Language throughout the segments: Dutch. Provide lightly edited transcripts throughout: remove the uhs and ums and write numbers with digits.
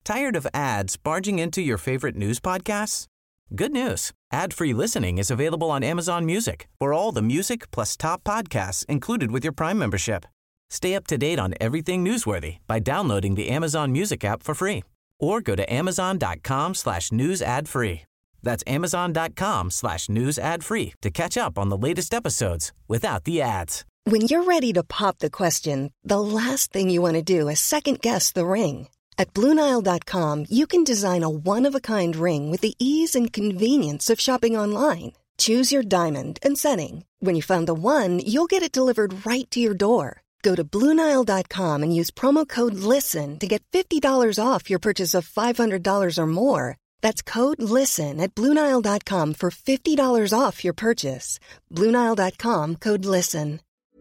Tired of ads barging into your favorite news podcasts? Good news. Ad-free listening is available on Amazon Music for all the music plus top podcasts included with your Prime membership. Stay up to date on everything newsworthy by downloading the Amazon Music app for free or go to amazon.com/news ad free. That's amazon.com/news ad free to catch up on the latest episodes without the ads. When you're ready to pop the question, the last thing you want to do is second-guess the ring. At BlueNile.com, you can design a one-of-a-kind ring with the ease and convenience of shopping online. Choose your diamond and setting. When you find the one, you'll get it delivered right to your door. Go to BlueNile.com and use promo code LISTEN to get $50 off your purchase of $500 or more. That's code LISTEN at BlueNile.com for $50 off your purchase. BlueNile.com, code LISTEN.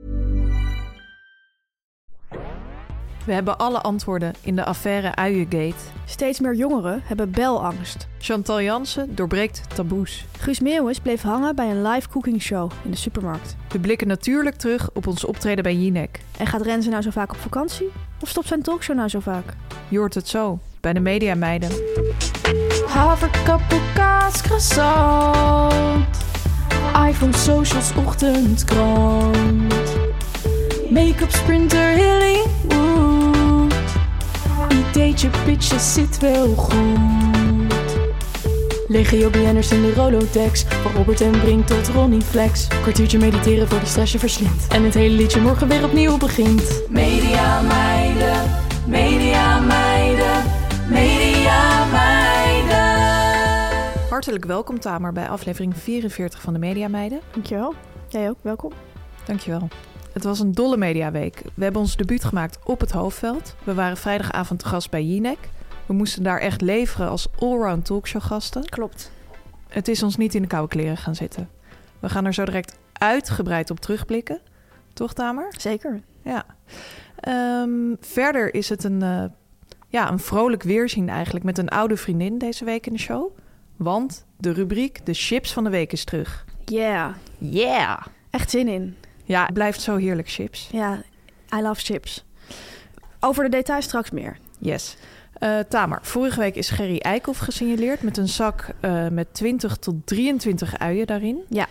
We hebben alle antwoorden in de affaire Uiengate. Steeds meer jongeren hebben belangst. Chantal Jansen doorbreekt taboes. Guus Meeuwis bleef hangen bij een live cooking show in de supermarkt. We blikken natuurlijk terug op ons optreden bij Jinek. En gaat Renze nou zo vaak op vakantie? Of stopt zijn talkshow nou zo vaak? Je hoort het zo, bij de Mediameiden. Haverkappel, kaas, croissant. iPhone, socials, ochtendkrant. Make-up, sprinter, Hollywood. Ideetje, pitches, zit wel goed. Legio BN'ers in de Rolodex. Van Robert en Brink tot Ronnie Flex. Kwartiertje mediteren voor de stress je verslindt. En het hele liedje morgen weer opnieuw begint. Media meiden, media meiden, media meiden. Hartelijk welkom Tamer bij aflevering 44 van de Mediameiden. Dankjewel. Jij ook, welkom. Dankjewel. Het was een dolle mediaweek. We hebben ons debuut gemaakt op het Hoofdveld. We waren vrijdagavond te gast bij Jinek. We moesten daar echt leveren als allround talkshowgasten. Klopt. Het is ons niet in de koude kleren gaan zitten. We gaan er zo direct uitgebreid op terugblikken. Toch, Tamer? Zeker. Ja. Verder is het een vrolijk weerzien eigenlijk met een oude vriendin deze week in de show. Want de rubriek De Chips van de Week is terug. Yeah. Echt zin in. Ja, het blijft zo heerlijk, chips. Ja, I love chips. Over de details straks meer. Yes. Tamer, vorige week is Gerry Eikhoff gesignaleerd met een zak met 20 tot 23 uien daarin. Ja.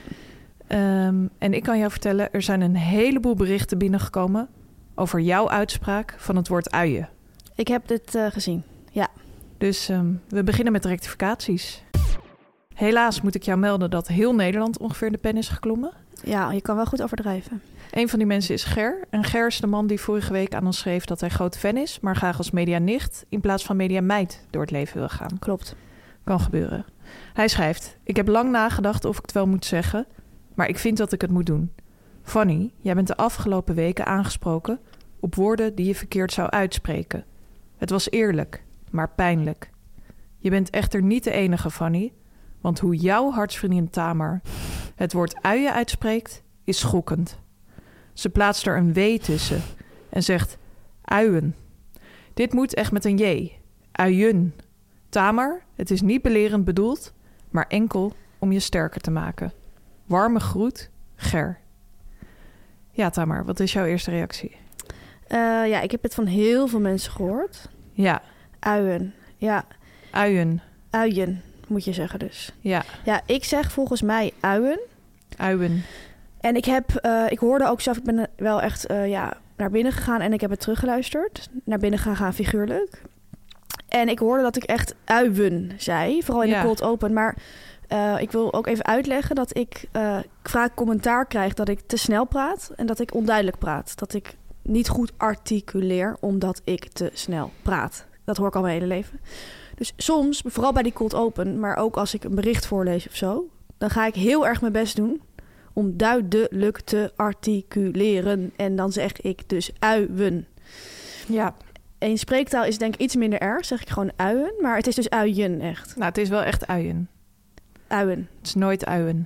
En ik kan jou vertellen, er zijn een heleboel berichten binnengekomen over jouw uitspraak van het woord uien. Ik heb dit gezien, ja. Dus we beginnen met rectificaties. Helaas moet ik jou melden dat heel Nederland ongeveer in de pen is geklommen. Ja, je kan wel goed overdrijven. Een van die mensen is Ger. En Ger is de man die vorige week aan ons schreef dat hij groot fan is, maar graag als medianicht in plaats van mediameid door het leven wil gaan. Klopt. Kan gebeuren. Hij schrijft: ik heb lang nagedacht of ik het wel moet zeggen, maar ik vind dat ik het moet doen. Fanny, jij bent de afgelopen weken aangesproken op woorden die je verkeerd zou uitspreken. Het was eerlijk, maar pijnlijk. Je bent echter niet de enige, Fanny, want hoe jouw hartsvriendin Tamer het woord uien uitspreekt, is schokkend. Ze plaatst er een W tussen en zegt uien. Dit moet echt met een J. Uien. Tamer, het is niet belerend bedoeld, maar enkel om je sterker te maken. Warme groet, Ger. Ja, Tamer, wat is jouw eerste reactie? Ik heb het van heel veel mensen gehoord. Ja. Uien, ja. Uien, moet je zeggen dus. Ja. Ja, ik zeg volgens mij uien. Uien. En ik hoorde ook zelf, ik ben wel echt naar binnen gegaan en ik heb het teruggeluisterd. Naar binnen gaan figuurlijk. En ik hoorde dat ik echt uien zei, vooral in de cold open. Maar ik wil ook even uitleggen dat ik vaak commentaar krijg dat ik te snel praat en dat ik onduidelijk praat. Dat ik niet goed articuleer omdat ik te snel praat. Dat hoor ik al mijn hele leven. Dus soms, vooral bij die cold open, maar ook als ik een bericht voorlees of zo, dan ga ik heel erg mijn best doen om duidelijk te articuleren. En dan zeg ik dus uien. Ja. In spreektaal is denk ik iets minder erg, zeg ik gewoon uien. Maar het is dus uien echt. Nou, het is wel echt uien. Uien. Het is nooit uien.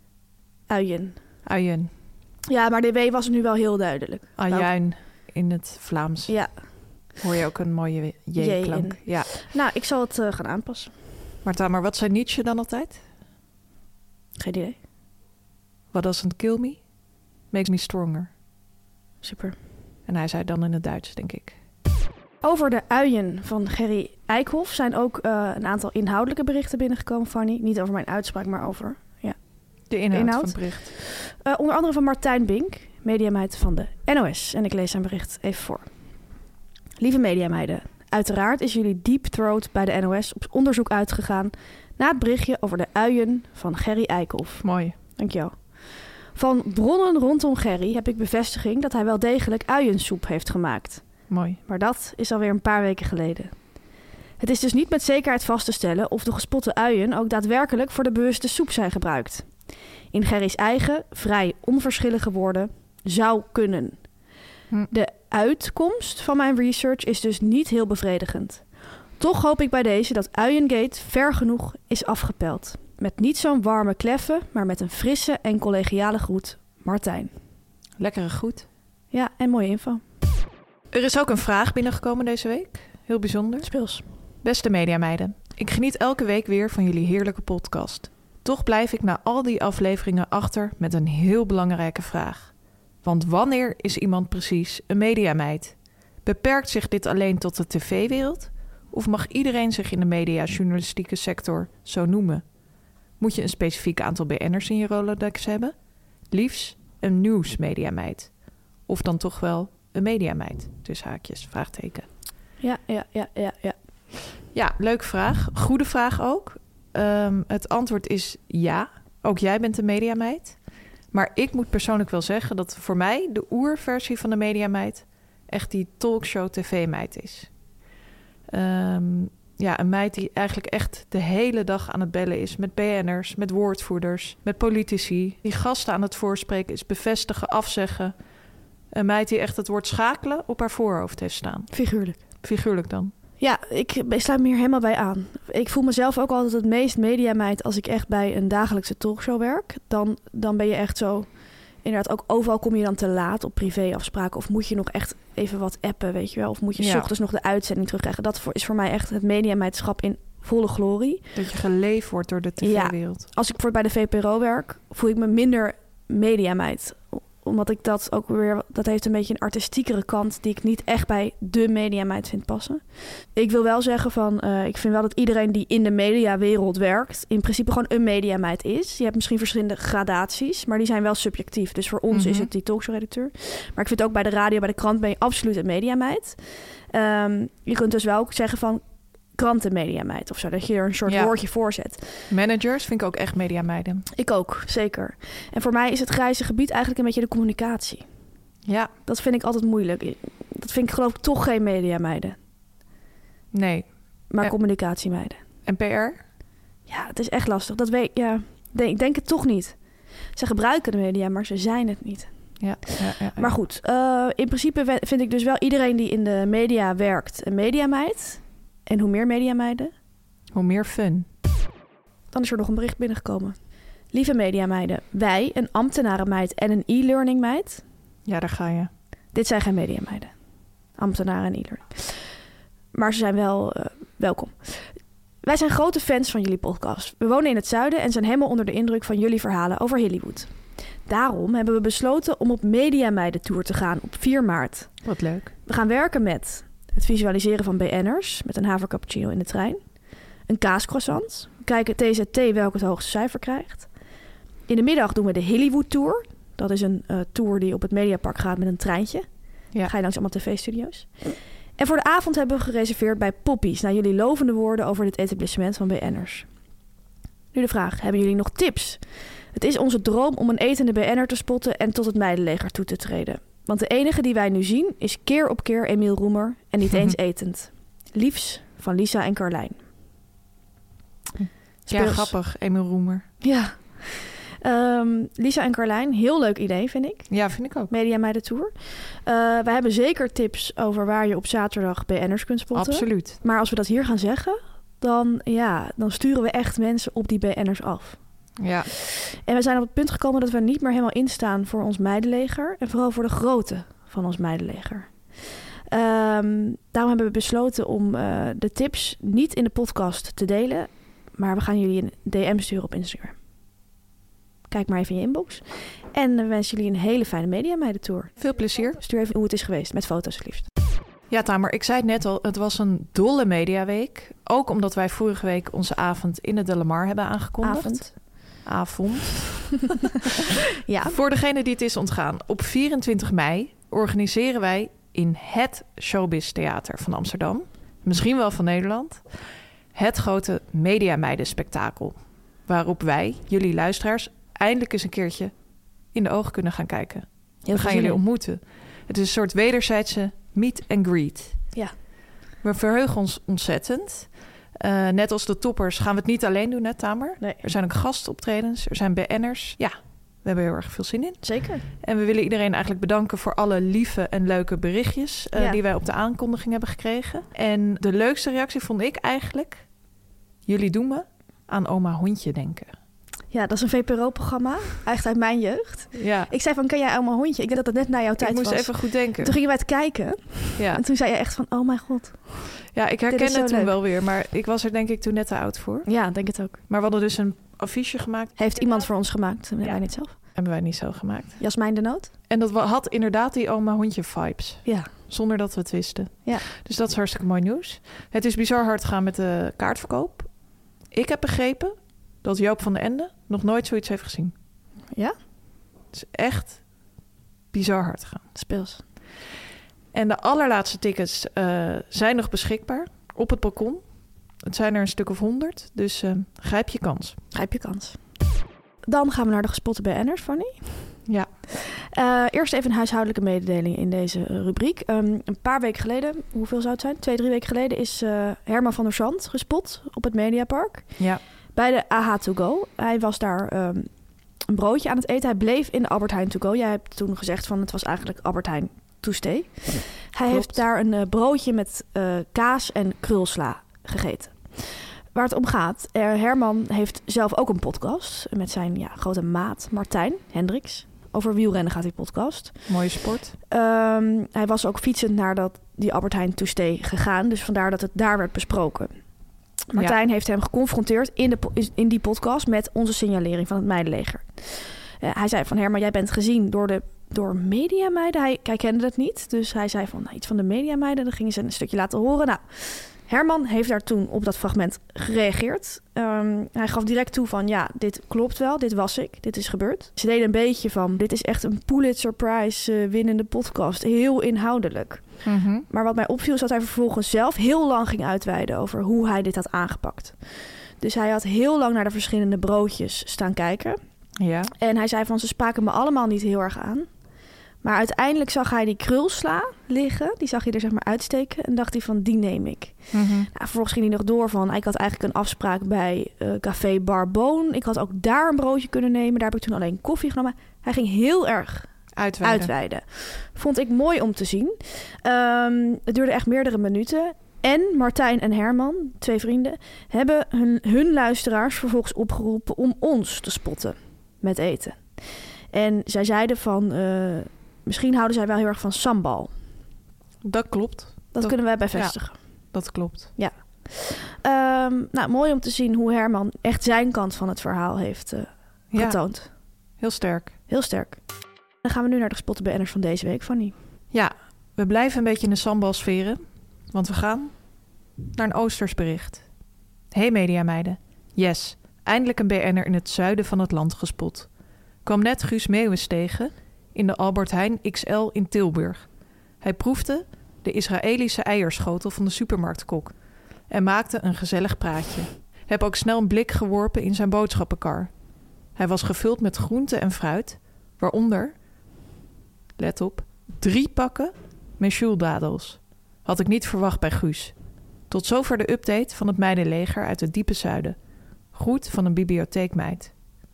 Uien. Ja, maar de W was nu wel heel duidelijk. Ajuin in het Vlaams. Ja. Hoor je ook een mooie J-klank. Ja. Nou, ik zal het gaan aanpassen. Maar wat zei Nietzsche dan altijd? Geen idee. What doesn't kill me, makes me stronger. Super. En hij zei dan in het Duits, denk ik. Over de uien van Gerry Eikhoff zijn ook een aantal inhoudelijke berichten binnengekomen, Fanny. Niet over mijn uitspraak, maar over de inhoud van het bericht. Onder andere van Martijn Bink, mediameid van de NOS. En ik lees zijn bericht even voor. Lieve mediameiden, uiteraard is jullie Deep Throat bij de NOS op onderzoek uitgegaan na het berichtje over de uien van Gerry Eikhoff. Mooi. Dankjewel. Van bronnen rondom Gerry heb ik bevestiging dat hij wel degelijk uiensoep heeft gemaakt. Mooi. Maar dat is alweer een paar weken geleden. Het is dus niet met zekerheid vast te stellen of de gespotte uien ook daadwerkelijk voor de bewuste soep zijn gebruikt. In Gerry's eigen, vrij onverschillige woorden, zou kunnen. De uitkomst van mijn research is dus niet heel bevredigend. Toch hoop ik bij deze dat Uiengate ver genoeg is afgepeld. Met niet zo'n warme kleffe, maar met een frisse en collegiale groet, Martijn. Lekkere groet. Ja, en mooie info. Er is ook een vraag binnengekomen deze week. Heel bijzonder. Speels. Beste mediameiden, ik geniet elke week weer van jullie heerlijke podcast. Toch blijf ik na al die afleveringen achter met een heel belangrijke vraag. Want wanneer is iemand precies een mediameid? Beperkt zich dit alleen tot de tv-wereld? Of mag iedereen zich in de media-journalistieke sector zo noemen? Moet je een specifiek aantal BN'ers in je Rolodex hebben? Liefst een nieuwsmediameid. Of dan toch wel een mediameid, tussen haakjes, vraagteken. Ja. Ja, leuke vraag. Goede vraag ook. Het antwoord is ja. Ook jij bent een mediameid. Maar ik moet persoonlijk wel zeggen dat voor mij de oerversie van de mediameid echt die talkshow tv-meid is. Een meid die eigenlijk echt de hele dag aan het bellen is met BN'ers, met woordvoerders, met politici. Die gasten aan het voorspreken is, bevestigen, afzeggen. Een meid die echt het woord schakelen op haar voorhoofd heeft staan. Figuurlijk. Figuurlijk dan. Ja, ik sluit me hier helemaal bij aan. Ik voel mezelf ook altijd het meest mediameid als ik echt bij een dagelijkse talkshow werk. Dan ben je echt zo... Inderdaad, ook overal kom je dan te laat op privéafspraken. Of moet je nog echt even wat appen, weet je wel. Of moet je 's ochtends nog de uitzending terugkrijgen. Dat is voor mij echt het mediameidschap in volle glorie. Dat je geleefd wordt door de tv-wereld. Ja, als ik bij de VPRO werk, voel ik me minder mediameid. Omdat ik dat ook weer... Dat heeft een beetje een artistiekere kant die ik niet echt bij de mediameid vind passen. Ik wil wel zeggen van... ik vind wel dat iedereen die in de mediawereld werkt... in principe gewoon een mediameid is. Je hebt misschien verschillende gradaties, maar die zijn wel subjectief. Dus voor ons is het die talkshow-redacteur. Maar ik vind ook bij de radio, bij de krant ben je absoluut een mediameid. Je kunt dus wel ook zeggen van... krantenmediameid of zo. Dat je er een soort woordje voor zet. Managers vind ik ook echt mediameiden. Ik ook, zeker. En voor mij is het grijze gebied eigenlijk een beetje de communicatie. Ja. Dat vind ik altijd moeilijk. Dat vind ik geloof ik toch geen mediameiden. Nee. Maar communicatiemeiden. En PR? Ja, het is echt lastig. Dat weet ik denk het toch niet. Ze gebruiken de media, maar ze zijn het niet. Ja. Maar goed, in principe vind ik dus wel iedereen die in de media werkt een mediameid. En hoe meer mediameiden, hoe meer fun. Dan is er nog een bericht binnengekomen. Lieve mediameiden, wij, een ambtenarenmeid en een e-learning meid. Ja, daar ga je. Dit zijn geen mediameiden. Ambtenaren en e-learning. Maar ze zijn wel welkom. Wij zijn grote fans van jullie podcast. We wonen in het zuiden en zijn helemaal onder de indruk van jullie verhalen over Hollywood. Daarom hebben we besloten om op Mediameiden-tour te gaan op 4 maart. Wat leuk. We gaan werken met het visualiseren van BN'ers met een havercappuccino in de trein. Een kaascroissant. We kijken TZT welke het hoogste cijfer krijgt. In de middag doen we de Hollywood-tour. Dat is een tour die op het Mediapark gaat met een treintje. Ja. Ga je langs allemaal tv-studio's. En voor de avond hebben we gereserveerd bij Poppies... naar jullie lovende woorden over dit etablissement van BN'ers. Nu de vraag, hebben jullie nog tips? Het is onze droom om een etende BN'er te spotten... en tot het meidenleger toe te treden. Want de enige die wij nu zien is keer op keer Emiel Roemer... en niet eens etend. Liefs van Lisa en Carlijn. Ja, grappig, Emiel Roemer. Ja. Lisa en Carlijn, heel leuk idee, vind ik. Ja, vind ik ook. Mediameiden Tour. Wij hebben zeker tips over waar je op zaterdag BN'ers kunt spotten. Absoluut. Maar als we dat hier gaan zeggen, dan sturen we echt mensen op die BN'ers af. Ja. En we zijn op het punt gekomen dat we niet meer helemaal instaan voor ons meidenleger. En vooral voor de grootte van ons meidenleger. Daarom hebben we besloten om de tips niet in de podcast te delen. Maar we gaan jullie een DM sturen op Instagram. Kijk maar even in je inbox. En we wensen jullie een hele fijne Mediameiden-tour. Veel plezier. Stuur even hoe het is geweest, met foto's liefst. Ja, Tamer, ik zei het net al, het was een dolle mediaweek. Ook omdat wij vorige week onze avond in het De Lamar hebben aangekondigd. Avond. Ja. Voor degene die het is ontgaan. Op 24 mei organiseren wij in het Showbiz Theater van Amsterdam, misschien wel van Nederland, het grote Mediameiden-spektakel. Waarop wij, jullie luisteraars, eindelijk eens een keertje in de ogen kunnen gaan kijken. We gaan jullie ontmoeten. Het is een soort wederzijdse meet and greet. Ja. We verheugen ons ontzettend. Net als de toppers gaan we het niet alleen doen, hè, Tamer? Nee. Er zijn ook gastoptredens, er zijn BN'ers. Ja, we hebben heel erg veel zin in. Zeker. En we willen iedereen eigenlijk bedanken voor alle lieve en leuke berichtjes die wij op de aankondiging hebben gekregen. En de leukste reactie vond ik eigenlijk: jullie doen me aan oma Hondje denken. Ja, dat is een VPRO-programma, echt uit mijn jeugd. Ja. Ik zei van, ken jij oma Hondje? Ik denk dat het net na jouw tijd was. Ik moest even goed denken. Toen gingen wij het kijken. Ja. En toen zei je echt van, oh mijn god. Ja, ik herken het toen wel weer. Maar ik was er denk ik toen net te oud voor. Ja, denk het ook. Maar we hadden dus een affiche gemaakt. Heeft iemand voor ons gemaakt. Hebben wij niet zelf. Hebben wij niet zelf gemaakt. Jasmijn de Noot. En dat had inderdaad die oma Hondje vibes. Ja. Zonder dat we het wisten. Ja. Dus dat is hartstikke mooi nieuws. Het is bizar hard gegaan met de kaartverkoop. Ik heb begrepen dat Joop van den Ende nog nooit zoiets heeft gezien. Ja? Het is echt bizar hard gegaan. Speels. En de allerlaatste tickets zijn nog beschikbaar op het balkon. Het zijn er een stuk of 100, dus grijp je kans. Grijp je kans. Dan gaan we naar de gespotte BN'ers, Fanny. Ja. Eerst even een huishoudelijke mededeling in deze rubriek. Een paar weken geleden, hoeveel zou het zijn? 2-3 weken geleden is Herman van der Zand gespot op het Mediapark. Ja. Bij de AH To Go. Hij was daar een broodje aan het eten. Hij bleef in de Albert Heijn To Go. Jij hebt toen gezegd van het was eigenlijk Albert Heijn To Stay. Hij heeft daar een broodje met kaas en krulsla gegeten. Waar het om gaat, Herman heeft zelf ook een podcast met zijn grote maat Martijn Hendricks. Over wielrennen gaat die podcast. Mooie sport. Hij was ook fietsend naar die Albert Heijn To Stay gegaan. Dus vandaar dat het daar werd besproken. Martijn heeft hem geconfronteerd in die podcast met onze signalering van het Meidenleger. Hij zei van Herman, jij bent gezien door Mediameiden. Hij kende het niet. Dus hij zei van iets van de Mediameiden. Dan gingen ze een stukje laten horen. Nou, Herman heeft daar toen op dat fragment gereageerd. Hij gaf direct toe van dit klopt wel, dit was ik, dit is gebeurd. Ze deden een beetje van, dit is echt een Pulitzer Prize winnende podcast. Heel inhoudelijk. Mm-hmm. Maar wat mij opviel is dat hij vervolgens zelf heel lang ging uitweiden over hoe hij dit had aangepakt. Dus hij had heel lang naar de verschillende broodjes staan kijken. Ja. En hij zei van, ze spraken me allemaal niet heel erg aan. Maar uiteindelijk zag hij die krulsla liggen. Die zag hij er zeg maar uitsteken. En dacht hij van, die neem ik. Mm-hmm. Nou, vervolgens ging hij nog door van, ik had eigenlijk een afspraak bij Café Barboon. Ik had ook daar een broodje kunnen nemen. Daar heb ik toen alleen koffie genomen. Hij ging heel erg uitweiden. Vond ik mooi om te zien. Het duurde echt meerdere minuten. En Martijn en Herman, 2 vrienden, hebben hun luisteraars vervolgens opgeroepen om ons te spotten met eten. En zij zeiden van, misschien houden zij wel heel erg van sambal. Dat klopt. Dat kunnen wij bevestigen. Ja, dat klopt. Ja. Mooi om te zien hoe Herman echt zijn kant van het verhaal heeft getoond. Heel sterk. Heel sterk. Dan gaan we nu naar de gespotte BN'ers van deze week, Fanny. Ja, we blijven een beetje in de sambalsferen. Want we gaan naar een Oosters bericht. Hey Mediameiden. Yes, eindelijk een BN'er in het zuiden van het land gespot. Kwam net Guus Meeuwis tegen in de Albert Heijn XL in Tilburg. Hij proefde de Israëlische eierschotel van de supermarktkok en maakte een gezellig praatje. Heb ook snel een blik geworpen in zijn boodschappenkar. Hij was gevuld met groente en fruit, waaronder, let op, 3 pakken Meshul-dadels. Had ik niet verwacht bij Guus. Tot zover de update van het Meidenleger uit het diepe zuiden. Groet van een bibliotheekmeid.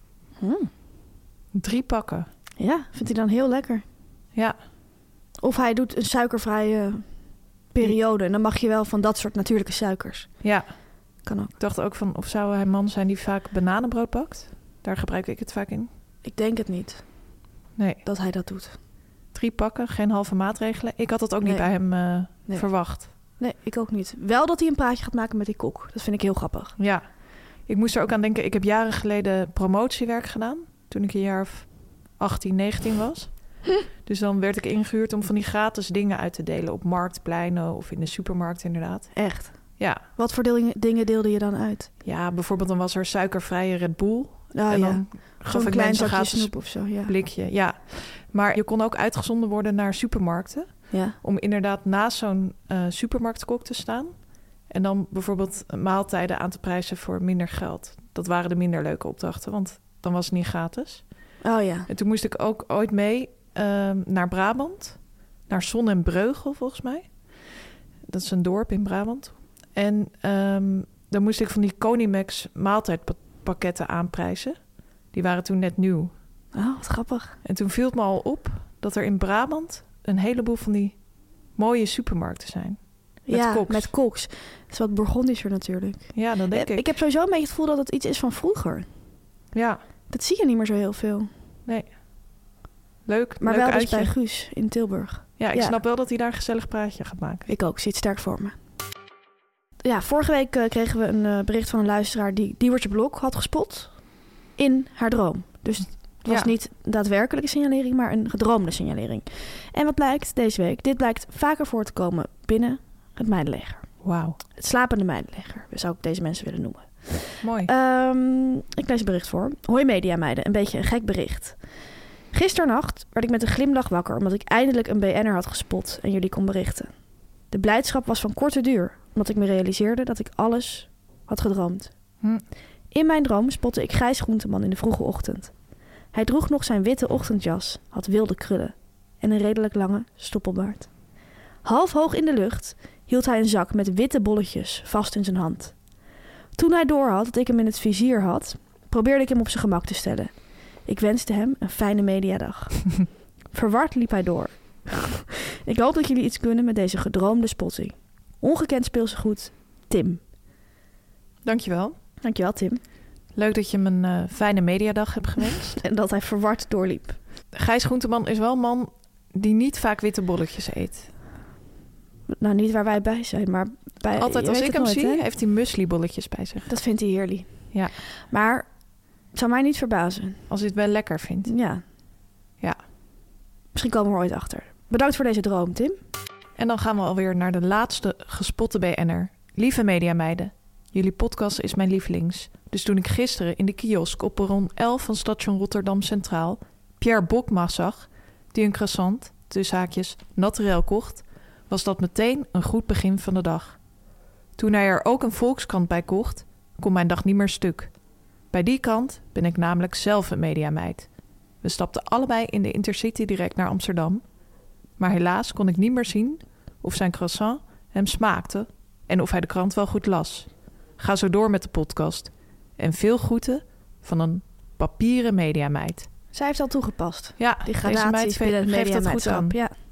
3 pakken. Ja, vindt hij dan heel lekker. Ja. Of hij doet een suikervrije periode. En dan mag je wel van dat soort natuurlijke suikers. Ja. Kan ook. Ik dacht ook van, of zou hij een man zijn die vaak bananenbrood bakt? Daar gebruik ik het vaak in. Ik denk het niet. Nee. Dat hij dat doet. 3 pakken, geen halve maatregelen. Ik had dat ook niet bij hem verwacht. Nee, ik ook niet. Wel dat hij een praatje gaat maken met die kok. Dat vind ik heel grappig. Ja. Ik moest er ook aan denken. Ik heb jaren geleden promotiewerk gedaan. Toen ik een jaar of 18, 19 was. Dus dan werd ik ingehuurd om van die gratis dingen uit te delen op marktpleinen of in de supermarkt inderdaad. Echt? Ja. Wat voor dingen deelde je dan uit? Ja, bijvoorbeeld dan was er suikervrije Red Bull. En dan gaf zo'n ik klein mensen zakje gratis snoep of zo, ja. blikje. Ja. Maar je kon ook uitgezonden worden naar supermarkten. Ja. Om inderdaad naast zo'n supermarktkok te staan. En dan bijvoorbeeld maaltijden aan te prijzen voor minder geld. Dat waren de minder leuke opdrachten, want dan was het niet gratis. Oh ja. En toen moest ik ook ooit mee naar Brabant. Naar Zon en Breugel, volgens mij. Dat is een dorp in Brabant. En dan moest ik van die Conimax maaltijdpakketten aanprijzen. Die waren toen net nieuw. Oh, wat grappig. En toen viel het me al op dat er in Brabant een heleboel van die mooie supermarkten zijn. Met koks. Dat is wat Bourgondischer natuurlijk. Ja, dat denk ik. Ik heb sowieso een beetje het gevoel dat het iets is van vroeger. Ja. Dat zie je niet meer zo heel veel. Nee. Leuk. Maar leuk wel dus uitje. bij Guus in Tilburg. Ja, ik snap wel dat hij daar een gezellig praatje gaat maken. Ik ook. Zie het sterk voor me. Ja, vorige week kregen we een bericht van een luisteraar die Diewertje Blok had gespot in haar droom. Dus het was niet daadwerkelijke signalering, maar een gedroomde signalering. En wat blijkt deze week? Dit blijkt vaker voor te komen binnen het meidenleger. Wauw. Het slapende meidenleger, zou ik deze mensen willen noemen. Mooi. Ik lees het bericht voor. Hoi mediameiden, een beetje een gek bericht. Gisternacht werd ik met een glimlach wakker omdat ik eindelijk een BN'er had gespot en jullie kon berichten. De blijdschap was van korte duur, omdat ik me realiseerde dat ik alles had gedroomd. In mijn droom spotte ik Gijs Groenteman in de vroege ochtend. Hij droeg nog zijn witte ochtendjas, had wilde krullen en een redelijk lange stoppelbaard. Half hoog in de lucht hield hij een zak met witte bolletjes vast in zijn hand. Toen hij doorhad dat ik hem in het vizier had, probeerde ik hem op zijn gemak te stellen. Ik wenste hem een fijne mediadag. Verward liep hij door. Ik hoop dat jullie iets kunnen met deze gedroomde spotting. Ongekend speelgoed, Tim. Dankjewel. Dankjewel, Tim. Leuk dat je hem een fijne mediadag hebt gewenst. En dat hij verward doorliep. Gijs Groenteman is wel een man die niet vaak witte bolletjes eet. Nou, niet waar wij bij zijn, maar bij... Altijd als ik hem zie, heeft hij muesli-bolletjes bij zich. Dat vindt hij heerlijk. Ja. Maar het zou mij niet verbazen. Als hij het wel lekker vindt. Ja. Ja. Misschien komen we er ooit achter. Bedankt voor deze droom, Tim. En dan gaan we alweer naar de laatste gespotte BN'er. Lieve mediameiden, jullie podcast is mijn lievelings. Dus toen ik gisteren in de kiosk op perron 11 van station Rotterdam Centraal Pierre Bokma zag, die een croissant, tussen haakjes, naturel kocht, was dat meteen een goed begin van de dag. Toen hij er ook een Volkskrant bij kocht, kon mijn dag niet meer stuk. Bij die krant ben ik namelijk zelf een mediameid. We stapten allebei in de Intercity direct naar Amsterdam. Maar helaas kon ik niet meer zien of zijn croissant hem smaakte en of hij de krant wel goed las. Ga zo door met de podcast. En veel groeten van een papieren mediameid. Zij heeft al toegepast. Ja, die deze meid geeft dat goed aan.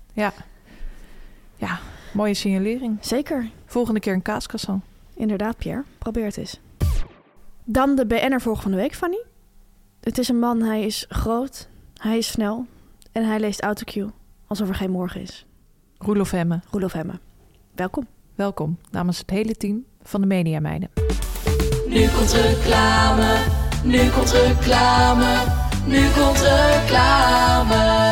Ja, mooie signalering. Zeker. Volgende keer een kaascroissant. Inderdaad, Pierre. Probeer het eens. Dan de BN'er-volg van de week, Fanny. Het is een man, hij is groot, hij is snel en hij leest autocue alsof er geen morgen is. Roelof Hemme. Roelof Hemme. Welkom. Welkom namens het hele team van de Mediameiden. Nu komt reclame, nu komt reclame, nu komt reclame.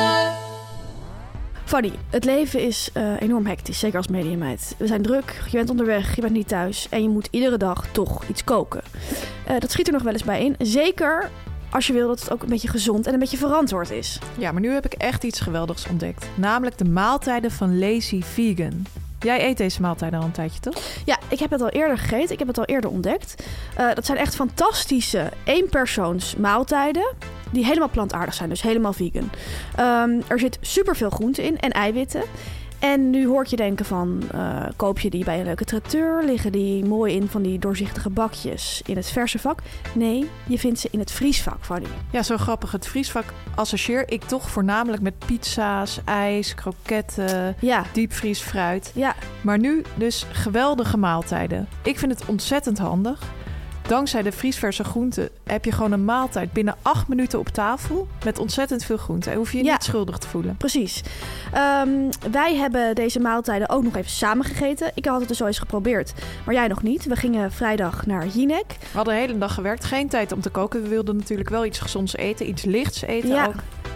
Fanny, het leven is enorm hectisch, zeker als mediameid. We zijn druk, je bent onderweg, je bent niet thuis en je moet iedere dag toch iets koken. Dat schiet er nog wel eens bij in, zeker als je wil dat het ook een beetje gezond en een beetje verantwoord is. Ja, maar nu heb ik echt iets geweldigs ontdekt. Namelijk de maaltijden van Lazy Vegan. Jij eet deze maaltijden al een tijdje, toch? Ja, ik heb het al eerder gegeten. Ik heb het al eerder ontdekt. Dat zijn echt fantastische eenpersoons maaltijden die helemaal plantaardig zijn, dus helemaal vegan. Er zit superveel groente in en eiwitten. En nu hoor ik je denken van, koop je die bij een leuke traiteur? Liggen die mooi in van die doorzichtige bakjes in het verse vak? Nee, je vindt ze in het vriesvak, Fanny. Ja, zo grappig. Het vriesvak associeer ik toch voornamelijk met pizza's, ijs, kroketten, diepvriesfruit. Ja. Maar nu dus geweldige maaltijden. Ik vind het ontzettend handig. Dankzij de vriesverse groenten heb je gewoon een maaltijd binnen 8 minuten op tafel met ontzettend veel groenten. En hoef je je niet schuldig te voelen. Precies. Wij hebben deze maaltijden ook nog even samen gegeten. Ik had het dus al eens geprobeerd, maar jij nog niet. We gingen vrijdag naar Jinek. We hadden de hele dag gewerkt, geen tijd om te koken. We wilden natuurlijk wel iets gezonds eten, iets lichts eten ook.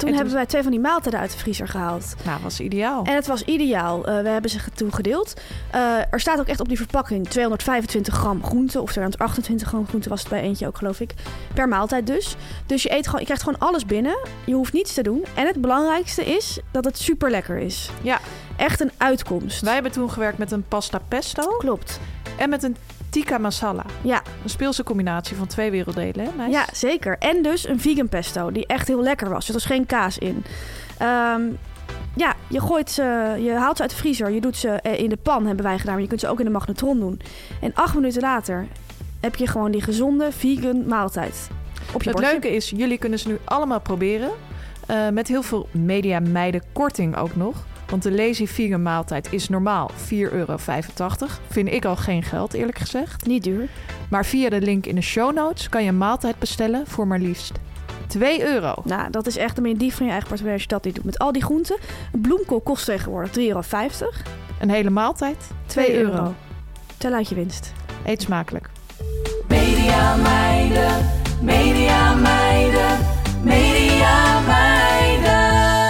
toen hebben wij 2 van die maaltijden uit de vriezer gehaald. Nou, was ideaal. En het was ideaal. We hebben ze toen gedeeld. Er staat ook echt op die verpakking 225 gram groente. Of 228 gram groente was het bij eentje ook, geloof ik. Per maaltijd dus. Dus je krijgt gewoon alles binnen. Je hoeft niets te doen. En het belangrijkste is dat het super lekker is. Ja. Echt een uitkomst. Wij hebben toen gewerkt met een pasta pesto. Klopt. En met een tikka masala. Ja. Een speelse combinatie van 2 werelddelen, hè, meis? Ja, zeker. En dus een vegan pesto, die echt heel lekker was. Er was geen kaas in. Ja, je haalt ze uit de vriezer. Je doet ze in de pan, hebben wij gedaan. Maar je kunt ze ook in de magnetron doen. En 8 minuten later heb je gewoon die gezonde vegan maaltijd op je Het bordje. leuke is, jullie kunnen ze nu allemaal proberen. Met heel veel Media Meiden korting ook nog. Want de Lazy Vegan maaltijd is normaal €4,85. Vind ik al geen geld, eerlijk gezegd. Niet duur. Maar via de link in de show notes kan je een maaltijd bestellen voor maar liefst €2. Nou, dat is echt een dief van je eigen portemonnee als je dat niet doet. Met al die groenten. Een bloemkool kost tegenwoordig €3,50. Een hele maaltijd, €2. Tel uit je winst. Eet smakelijk. Media Meiden, Media Meiden, Media Meiden.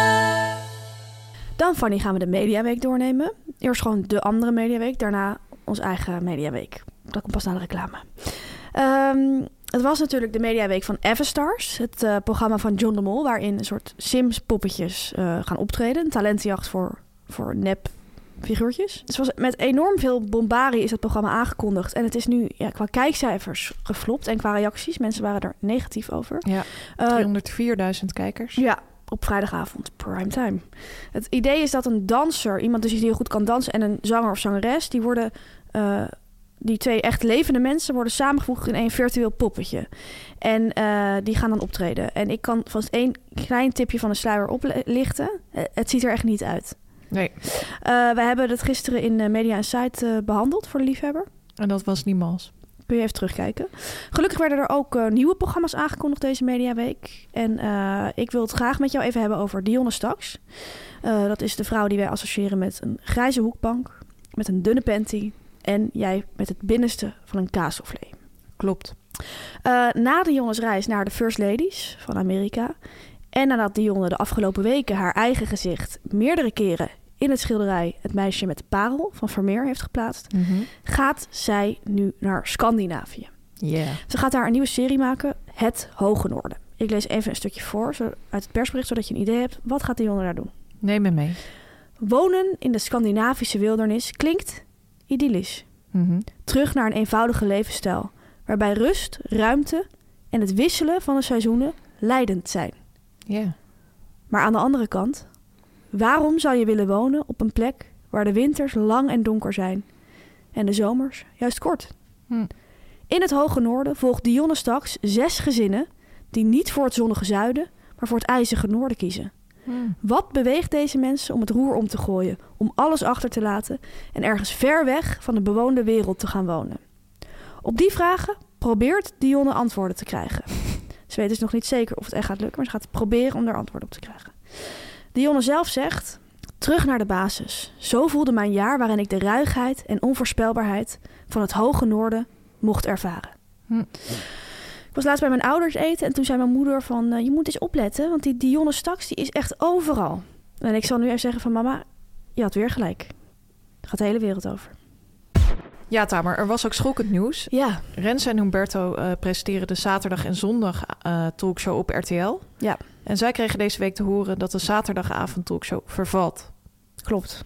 Dan, Fanny, gaan we de Mediaweek doornemen. Eerst gewoon de andere Mediaweek. Daarna onze eigen Mediaweek. Dat komt pas na de reclame. Het was natuurlijk de Mediaweek van Everstars. Het programma van John de Mol. Waarin een soort Sims-poppetjes gaan optreden. Een talentenjacht voor nep-figuurtjes. Dus met enorm veel bombarie is het programma aangekondigd. En het is nu qua kijkcijfers geflopt. En qua reacties. Mensen waren er negatief over. Ja, 304.000 kijkers. Ja. Op vrijdagavond, primetime. Het idee is dat een danser, iemand dus die heel goed kan dansen, en een zanger of zangeres, die 2 echt levende mensen worden samengevoegd in 1 virtueel poppetje. En die gaan dan optreden. En ik kan vast 1 klein tipje van de sluier oplichten. Het ziet er echt niet uit. Nee. We hebben het gisteren in Media Insight behandeld voor de liefhebber. En dat was niet mals. Kun je even terugkijken. Gelukkig werden er ook nieuwe programma's aangekondigd deze Mediaweek. En ik wil het graag met jou even hebben over Dionne Staks. Dat is de vrouw die wij associëren met een grijze hoekbank, met een dunne panty en jij met het binnenste van een kaassoufflé. Klopt. Na Dionne's reis naar de First Ladies van Amerika en nadat Dionne de afgelopen weken haar eigen gezicht meerdere keren in het schilderij Het meisje met de parel van Vermeer heeft geplaatst, gaat zij nu naar Scandinavië. Yeah. Ze gaat daar een nieuwe serie maken, Het Hoge Noorden. Ik lees even een stukje voor uit het persbericht, zodat je een idee hebt. Wat gaat Dionne daar doen? Neem me mee. Wonen in de Scandinavische wildernis klinkt idyllisch. Terug naar een eenvoudige levensstijl, waarbij rust, ruimte en het wisselen van de seizoenen leidend zijn. Yeah. Maar aan de andere kant, waarom zou je willen wonen op een plek waar de winters lang en donker zijn en de zomers juist kort? In het Hoge Noorden volgt Dionne Staks 6 gezinnen die niet voor het zonnige zuiden, maar voor het ijzige noorden kiezen. Wat beweegt deze mensen om het roer om te gooien, om alles achter te laten en ergens ver weg van de bewoonde wereld te gaan wonen? Op die vragen probeert Dionne antwoorden te krijgen. Ze weet dus nog niet zeker of het echt gaat lukken, maar ze gaat proberen om daar antwoord op te krijgen. Dionne zelf zegt: terug naar de basis. Zo voelde mijn jaar waarin ik de ruigheid en onvoorspelbaarheid van het Hoge Noorden mocht ervaren. Ik was laatst bij mijn ouders eten en toen zei mijn moeder van, je moet eens opletten, want die Dionne Staks die is echt overal. En ik zal nu even zeggen van, mama, je had weer gelijk. Er gaat de hele wereld over. Ja, Tamer, er was ook schokkend nieuws. Ja. Renze en Humberto presenteren de zaterdag en zondag talkshow op RTL. Ja. En zij kregen deze week te horen dat de zaterdagavond talkshow vervalt. Klopt.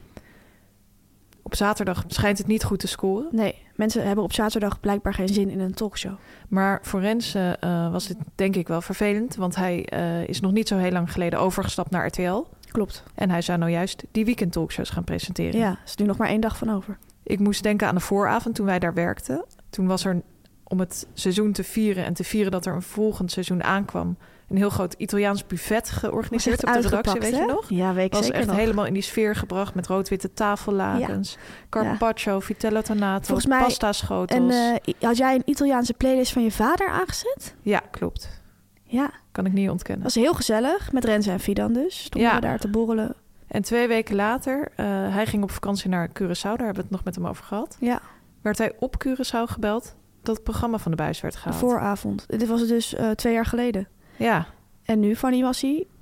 Op zaterdag schijnt het niet goed te scoren. Nee, mensen hebben op zaterdag blijkbaar geen zin in een talkshow. Maar voor Renze was dit denk ik wel vervelend. Want hij is nog niet zo heel lang geleden overgestapt naar RTL. Klopt. En hij zou nou juist die weekend talkshows gaan presenteren. Ja, er is nu nog maar 1 dag van over. Ik moest denken aan de vooravond toen wij daar werkten. Toen was er, om het seizoen te vieren en te vieren dat er een volgend seizoen aankwam, een heel groot Italiaans buffet georganiseerd op de redactie, weet je nog? Ja, weet ik was zeker echt nog. helemaal in die sfeer gebracht met rood-witte tafellakens, carpaccio, vitello tonato, pasta schotels. En had jij een Italiaanse playlist van je vader aangezet? Ja, klopt. Ja. Kan ik niet ontkennen. Dat was heel gezellig, met Renze en Fidan dus. Stonden we daar te borrelen. En 2 weken later, hij ging op vakantie naar Curaçao, daar hebben we het nog met hem over gehad. Ja. Werd hij op Curaçao gebeld dat het programma van de buis werd gehaald. De vooravond. Dit was dus 2 jaar geleden. Ja. En nu, Fanny, was hij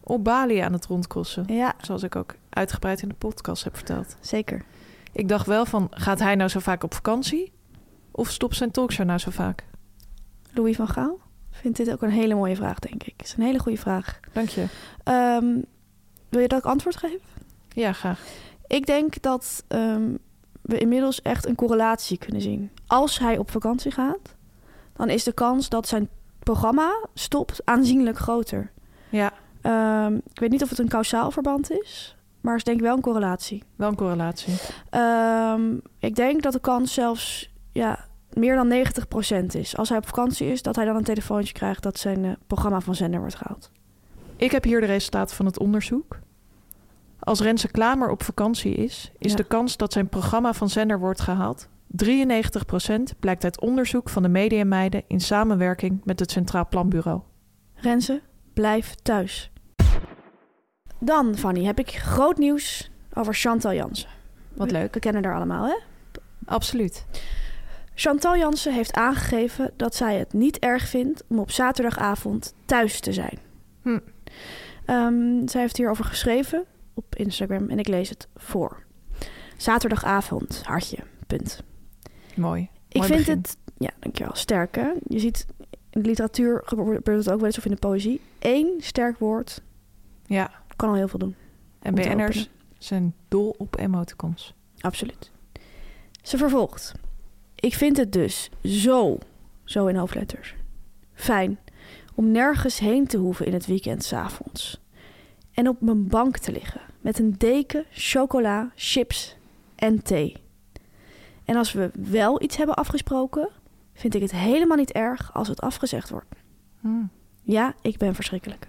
op Bali aan het rondkossen. Ja, Zoals ik ook uitgebreid in de podcast heb verteld. zeker. Ik dacht wel van, gaat hij nou zo vaak op vakantie? Of stopt zijn talkshow nou zo vaak? Louis van Gaal vindt dit ook een hele mooie vraag, denk ik. Het is een hele goede vraag. Dank je. Wil je dat ik antwoord geef? Ja, graag. Ik denk dat we inmiddels echt een correlatie kunnen zien. Als hij op vakantie gaat, dan is de kans dat zijn programma stopt aanzienlijk groter. Ja, Ik weet niet of het een kausaal verband is, maar het is denk ik wel een correlatie. wel een correlatie. Ik denk dat de kans zelfs meer dan 90% is. Als hij op vakantie is, dat hij dan een telefoontje krijgt dat zijn programma van zender wordt gehaald. Ik heb hier de resultaten van het onderzoek. Als Renze Klamer op vakantie is Ja. de kans dat zijn programma van zender wordt gehaald 93% blijkt uit onderzoek van de Mediameiden in samenwerking met het Centraal Planbureau. Renze, blijf thuis. Dan, Fanny, heb ik groot nieuws over Chantal Jansen. Wat leuk. We kennen haar allemaal, hè? Absoluut. Chantal Jansen heeft aangegeven dat zij het niet erg vindt om op zaterdagavond thuis te zijn. Zij heeft hierover geschreven op Instagram en ik lees het voor. Zaterdagavond, hartje, punt. Mooi. Ik Mooi vind begin. het, dankjewel, sterk hè. Je ziet, in de literatuur gebeurt het ook wel eens of in de poëzie. 1 sterk woord Ja, kan al heel veel doen. en Om te BN'ers openen. zijn dol op emoticons. Absoluut. Ze vervolgt. Ik vind het dus zo in hoofdletters, fijn om nergens heen te hoeven in het weekend 's avonds. En op mijn bank te liggen met een deken, chocola, chips en thee. En als we wel iets hebben afgesproken, vind ik het helemaal niet erg als het afgezegd wordt. Ja, ik ben verschrikkelijk.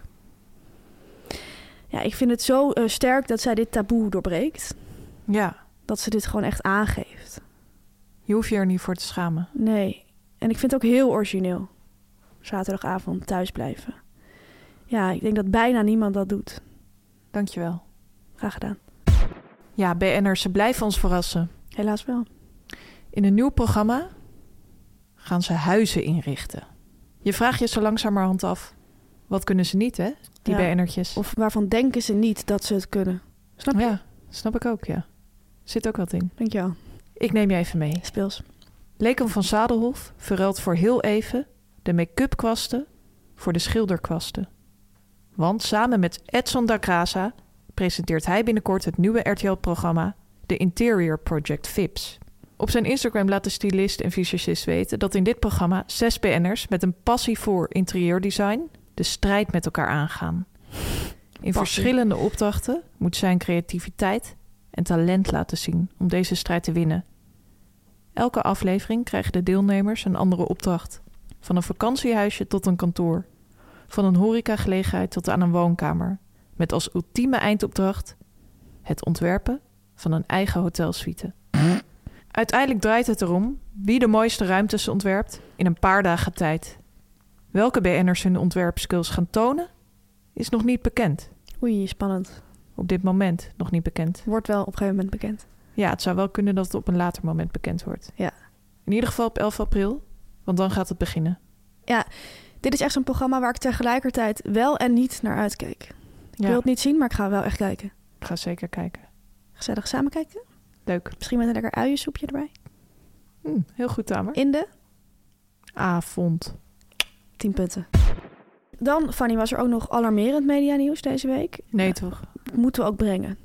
Ja, ik vind het zo sterk dat zij dit taboe doorbreekt. Ja, Dat ze dit gewoon echt aangeeft. je hoeft je er niet voor te schamen. Nee. En ik vind het ook heel origineel. Zaterdagavond thuis blijven. Ja, ik denk dat bijna niemand dat doet. Dankjewel. Graag gedaan. Ja, BN'ers, ze blijven ons verrassen. Helaas wel. In een nieuw programma gaan ze huizen inrichten. Je vraagt je zo langzamerhand af, wat kunnen ze niet, hè? Die Ja. BN'ertjes. Of waarvan denken ze niet dat ze het kunnen. Snap je? Ja, snap ik ook, ja. Zit ook wat in. Dankjewel. Ik neem je even mee. Speels. Lekem van Zadelhof verruilt voor heel even de make-up kwasten voor de schilderkwasten. Want samen met Edson da Graça presenteert hij binnenkort het nieuwe RTL-programma The Interior Project Vips. Op zijn Instagram laat de stylist en visagist weten dat in dit programma 6 BN'ers met een passie voor interieurdesign de strijd met elkaar aangaan. In verschillende opdrachten moet zijn creativiteit en talent laten zien om deze strijd te winnen. Elke aflevering krijgen de deelnemers een andere opdracht. Van een vakantiehuisje tot een kantoor. Van een horecagelegenheid tot aan een woonkamer. Met als ultieme eindopdracht het ontwerpen van een eigen hotelsuite. Uiteindelijk draait het erom wie de mooiste ruimtes ontwerpt in een paar dagen tijd. Welke BN'ers hun ontwerpskills gaan tonen, is nog niet bekend. Oei, spannend. Op dit moment nog niet bekend. Wordt wel op een gegeven moment bekend. Ja, het zou wel kunnen dat het op een later moment bekend wordt. Ja. In ieder geval op 11 april, want dan gaat het beginnen. Ja, dit is echt zo'n programma waar ik tegelijkertijd wel en niet naar uitkeek. Ik Ja, wil het niet zien, maar ik ga wel echt kijken. ik ga zeker kijken. Gezellig samen kijken. Leuk. Misschien met een lekker uiensoepje erbij. Heel goed, Tamer. In de Avond. 10 punten. Dan, Fanny, was er ook nog alarmerend medianieuws deze week. Nee, toch? Dat moeten we ook brengen.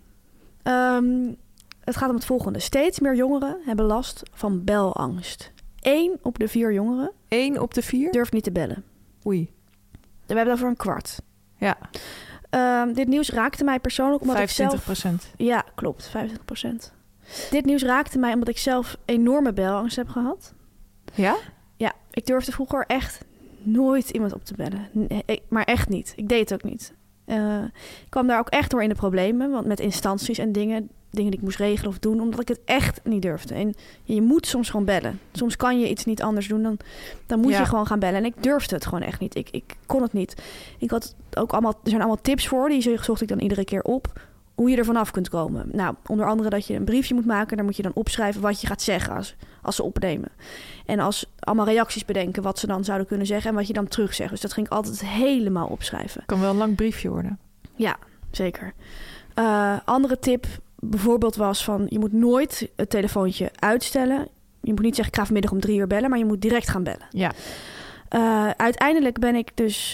Het gaat om het volgende. Steeds meer jongeren hebben last van belangst. 1 op de 4 jongeren 1 op de 4? durft niet te bellen. Oei. We hebben het over een kwart. Ja, Dit nieuws raakte mij persoonlijk omdat 25%. Ja, klopt. 25%. Dit nieuws raakte mij omdat ik zelf enorme belangst heb gehad. Ja? Ja, ik durfde vroeger echt nooit iemand op te bellen. Nee, maar echt niet. Ik deed het ook niet. Ik kwam daar ook echt door in de problemen. Want met instanties en dingen die ik moest regelen of doen, omdat ik het echt niet durfde. En je moet soms gewoon bellen. Soms kan je iets niet anders doen, dan moet je gewoon gaan bellen. En ik durfde het gewoon echt niet. Ik kon het niet. Ik had ook allemaal, er zijn allemaal tips voor, die zocht ik dan iedere keer op, hoe je er vanaf kunt komen. Nou, onder andere dat je een briefje moet maken, daar moet je dan opschrijven wat je gaat zeggen als ze opnemen. En allemaal reacties bedenken wat ze dan zouden kunnen zeggen en wat je dan terugzegt. Dus dat ging ik altijd helemaal opschrijven. Kan wel een lang briefje worden. Ja, zeker. Andere tip bijvoorbeeld was van... je moet nooit het telefoontje uitstellen. Je moet niet zeggen, ik ga vanmiddag om 3 uur bellen... maar je moet direct gaan bellen. Ja. Uiteindelijk ben ik dus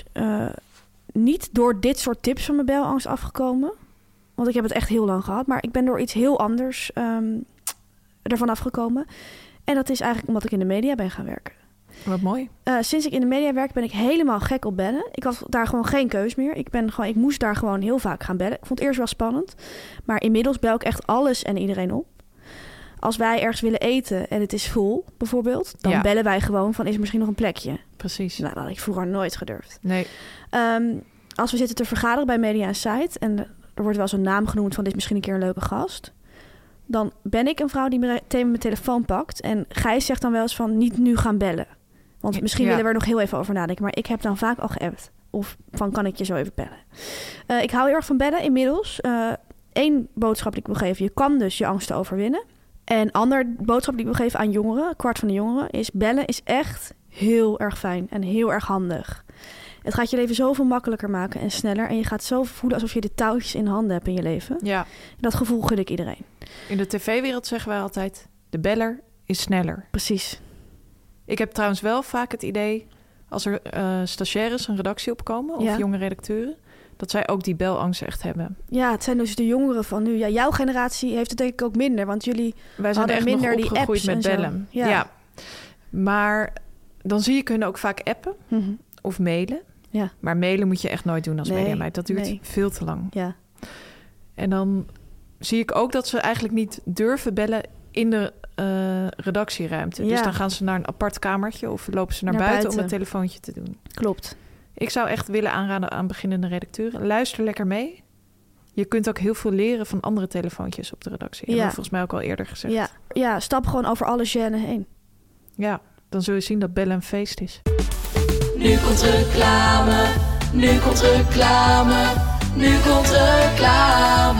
niet door dit soort tips van mijn belangst afgekomen. Want ik heb het echt heel lang gehad. Maar ik ben door iets heel anders ervan afgekomen. En dat is eigenlijk omdat ik in de media ben gaan werken. Wat mooi. Sinds ik in de media werk ben ik helemaal gek op bellen. Ik had daar gewoon geen keus meer. Ik moest daar gewoon heel vaak gaan bellen. Ik vond het eerst wel spannend. Maar inmiddels bel ik echt alles en iedereen op. Als wij ergens willen eten en het is vol, bijvoorbeeld... dan bellen wij gewoon van, is er misschien nog een plekje? Precies. Nou, dat had ik vroeger nooit gedurfd. Nee. Als we zitten te vergaderen bij Media Insight... en er wordt wel zo'n naam genoemd van, dit is misschien een keer een leuke gast... dan ben ik een vrouw die meteen mijn telefoon pakt... en Gijs zegt dan wel eens van, niet nu gaan bellen. Want misschien willen we er nog heel even over nadenken... maar ik heb dan vaak al geappt. Of van, kan ik je zo even bellen? Ik hou heel erg van bellen inmiddels. Eén boodschap die ik wil geven... je kan dus je angsten overwinnen... En ander boodschap die ik wil geven aan jongeren, kwart van de jongeren, is bellen is echt heel erg fijn en heel erg handig. Het gaat je leven zoveel makkelijker maken en sneller. En je gaat zo voelen alsof je de touwtjes in handen hebt in je leven. Ja. Dat gevoel gun ik iedereen. In de tv-wereld zeggen wij altijd, de beller is sneller. Precies. Ik heb trouwens wel vaak het idee, als er stagiaires een redactie opkomen, of jonge redacteuren, dat zij ook die belangst echt hebben. Ja, het zijn dus de jongeren van nu. Ja, jouw generatie heeft het denk ik ook minder, want wij zijn echt minder nog opgegroeid die apps met bellen. Ja. Maar dan zie ik hun ook vaak appen of mailen. Ja. Maar mailen moet je echt nooit doen als mediameid. Dat duurt veel te lang. Ja. En dan zie ik ook dat ze eigenlijk niet durven bellen in de redactieruimte. Ja. Dus dan gaan ze naar een apart kamertje of lopen ze naar buiten om een telefoontje te doen. Klopt. Ik zou echt willen aanraden aan beginnende redacteuren. Luister lekker mee. Je kunt ook heel veel leren van andere telefoontjes op de redactie. Dat heb ik volgens mij ook al eerder gezegd. Ja, stap gewoon over alle gêne heen. Ja, dan zul je zien dat bellen een feest is. Nu komt reclame, nu komt reclame, nu komt reclame.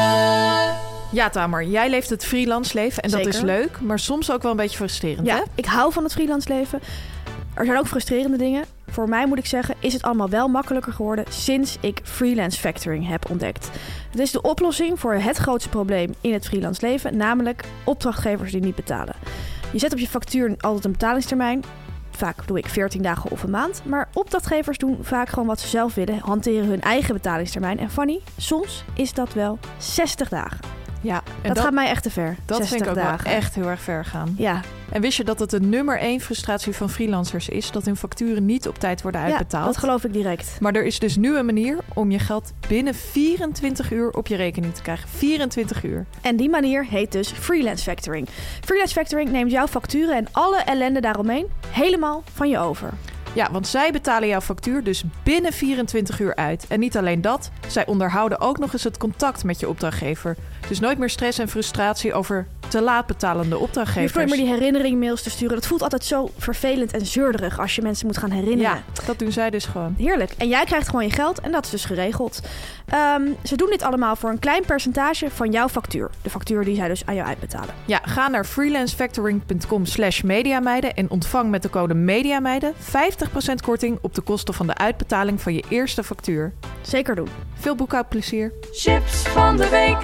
Ja, Tamer, jij leeft het freelance leven en Zeker. Dat is leuk, maar soms ook wel een beetje frustrerend, hè? Ik hou van het freelance leven. Er zijn ook frustrerende dingen. Voor mij moet ik zeggen, is het allemaal wel makkelijker geworden sinds ik freelance factoring heb ontdekt. Het is de oplossing voor het grootste probleem in het freelance leven, namelijk opdrachtgevers die niet betalen. Je zet op je factuur altijd een betalingstermijn. Vaak doe ik 14 dagen of een maand. Maar opdrachtgevers doen vaak gewoon wat ze zelf willen. Hanteren hun eigen betalingstermijn. En Fanny, soms is dat wel 60 dagen. Ja, en dat gaat mij echt te ver. Dat vind ik ook wel echt heel erg ver gaan. Ja. En wist je dat het de nummer 1 frustratie van freelancers is? Dat hun facturen niet op tijd worden uitbetaald? Ja, dat geloof ik direct. Maar er is dus nu een manier om je geld binnen 24 uur op je rekening te krijgen. 24 uur. En die manier heet dus freelance factoring. Freelance factoring neemt jouw facturen en alle ellende daaromheen helemaal van je over. Ja, want zij betalen jouw factuur dus binnen 24 uur uit. En niet alleen dat, zij onderhouden ook nog eens het contact met je opdrachtgever. Dus nooit meer stress en frustratie over te laat betalende opdrachtgevers. Je hoeft nooit meer die herinnering-mails te sturen. Dat voelt altijd zo vervelend en zeurderig als je mensen moet gaan herinneren. Ja, dat doen zij dus gewoon. Heerlijk. En jij krijgt gewoon je geld en dat is dus geregeld. Ze doen dit allemaal voor een klein percentage van jouw factuur. De factuur die zij dus aan jou uitbetalen. Ja, ga naar freelancefactoring.com/mediameiden en ontvang met de code MEDIAMEIDEN 50% korting op de kosten van de uitbetaling van je eerste factuur. Zeker doen. Veel boekhoudplezier. Chips van de week.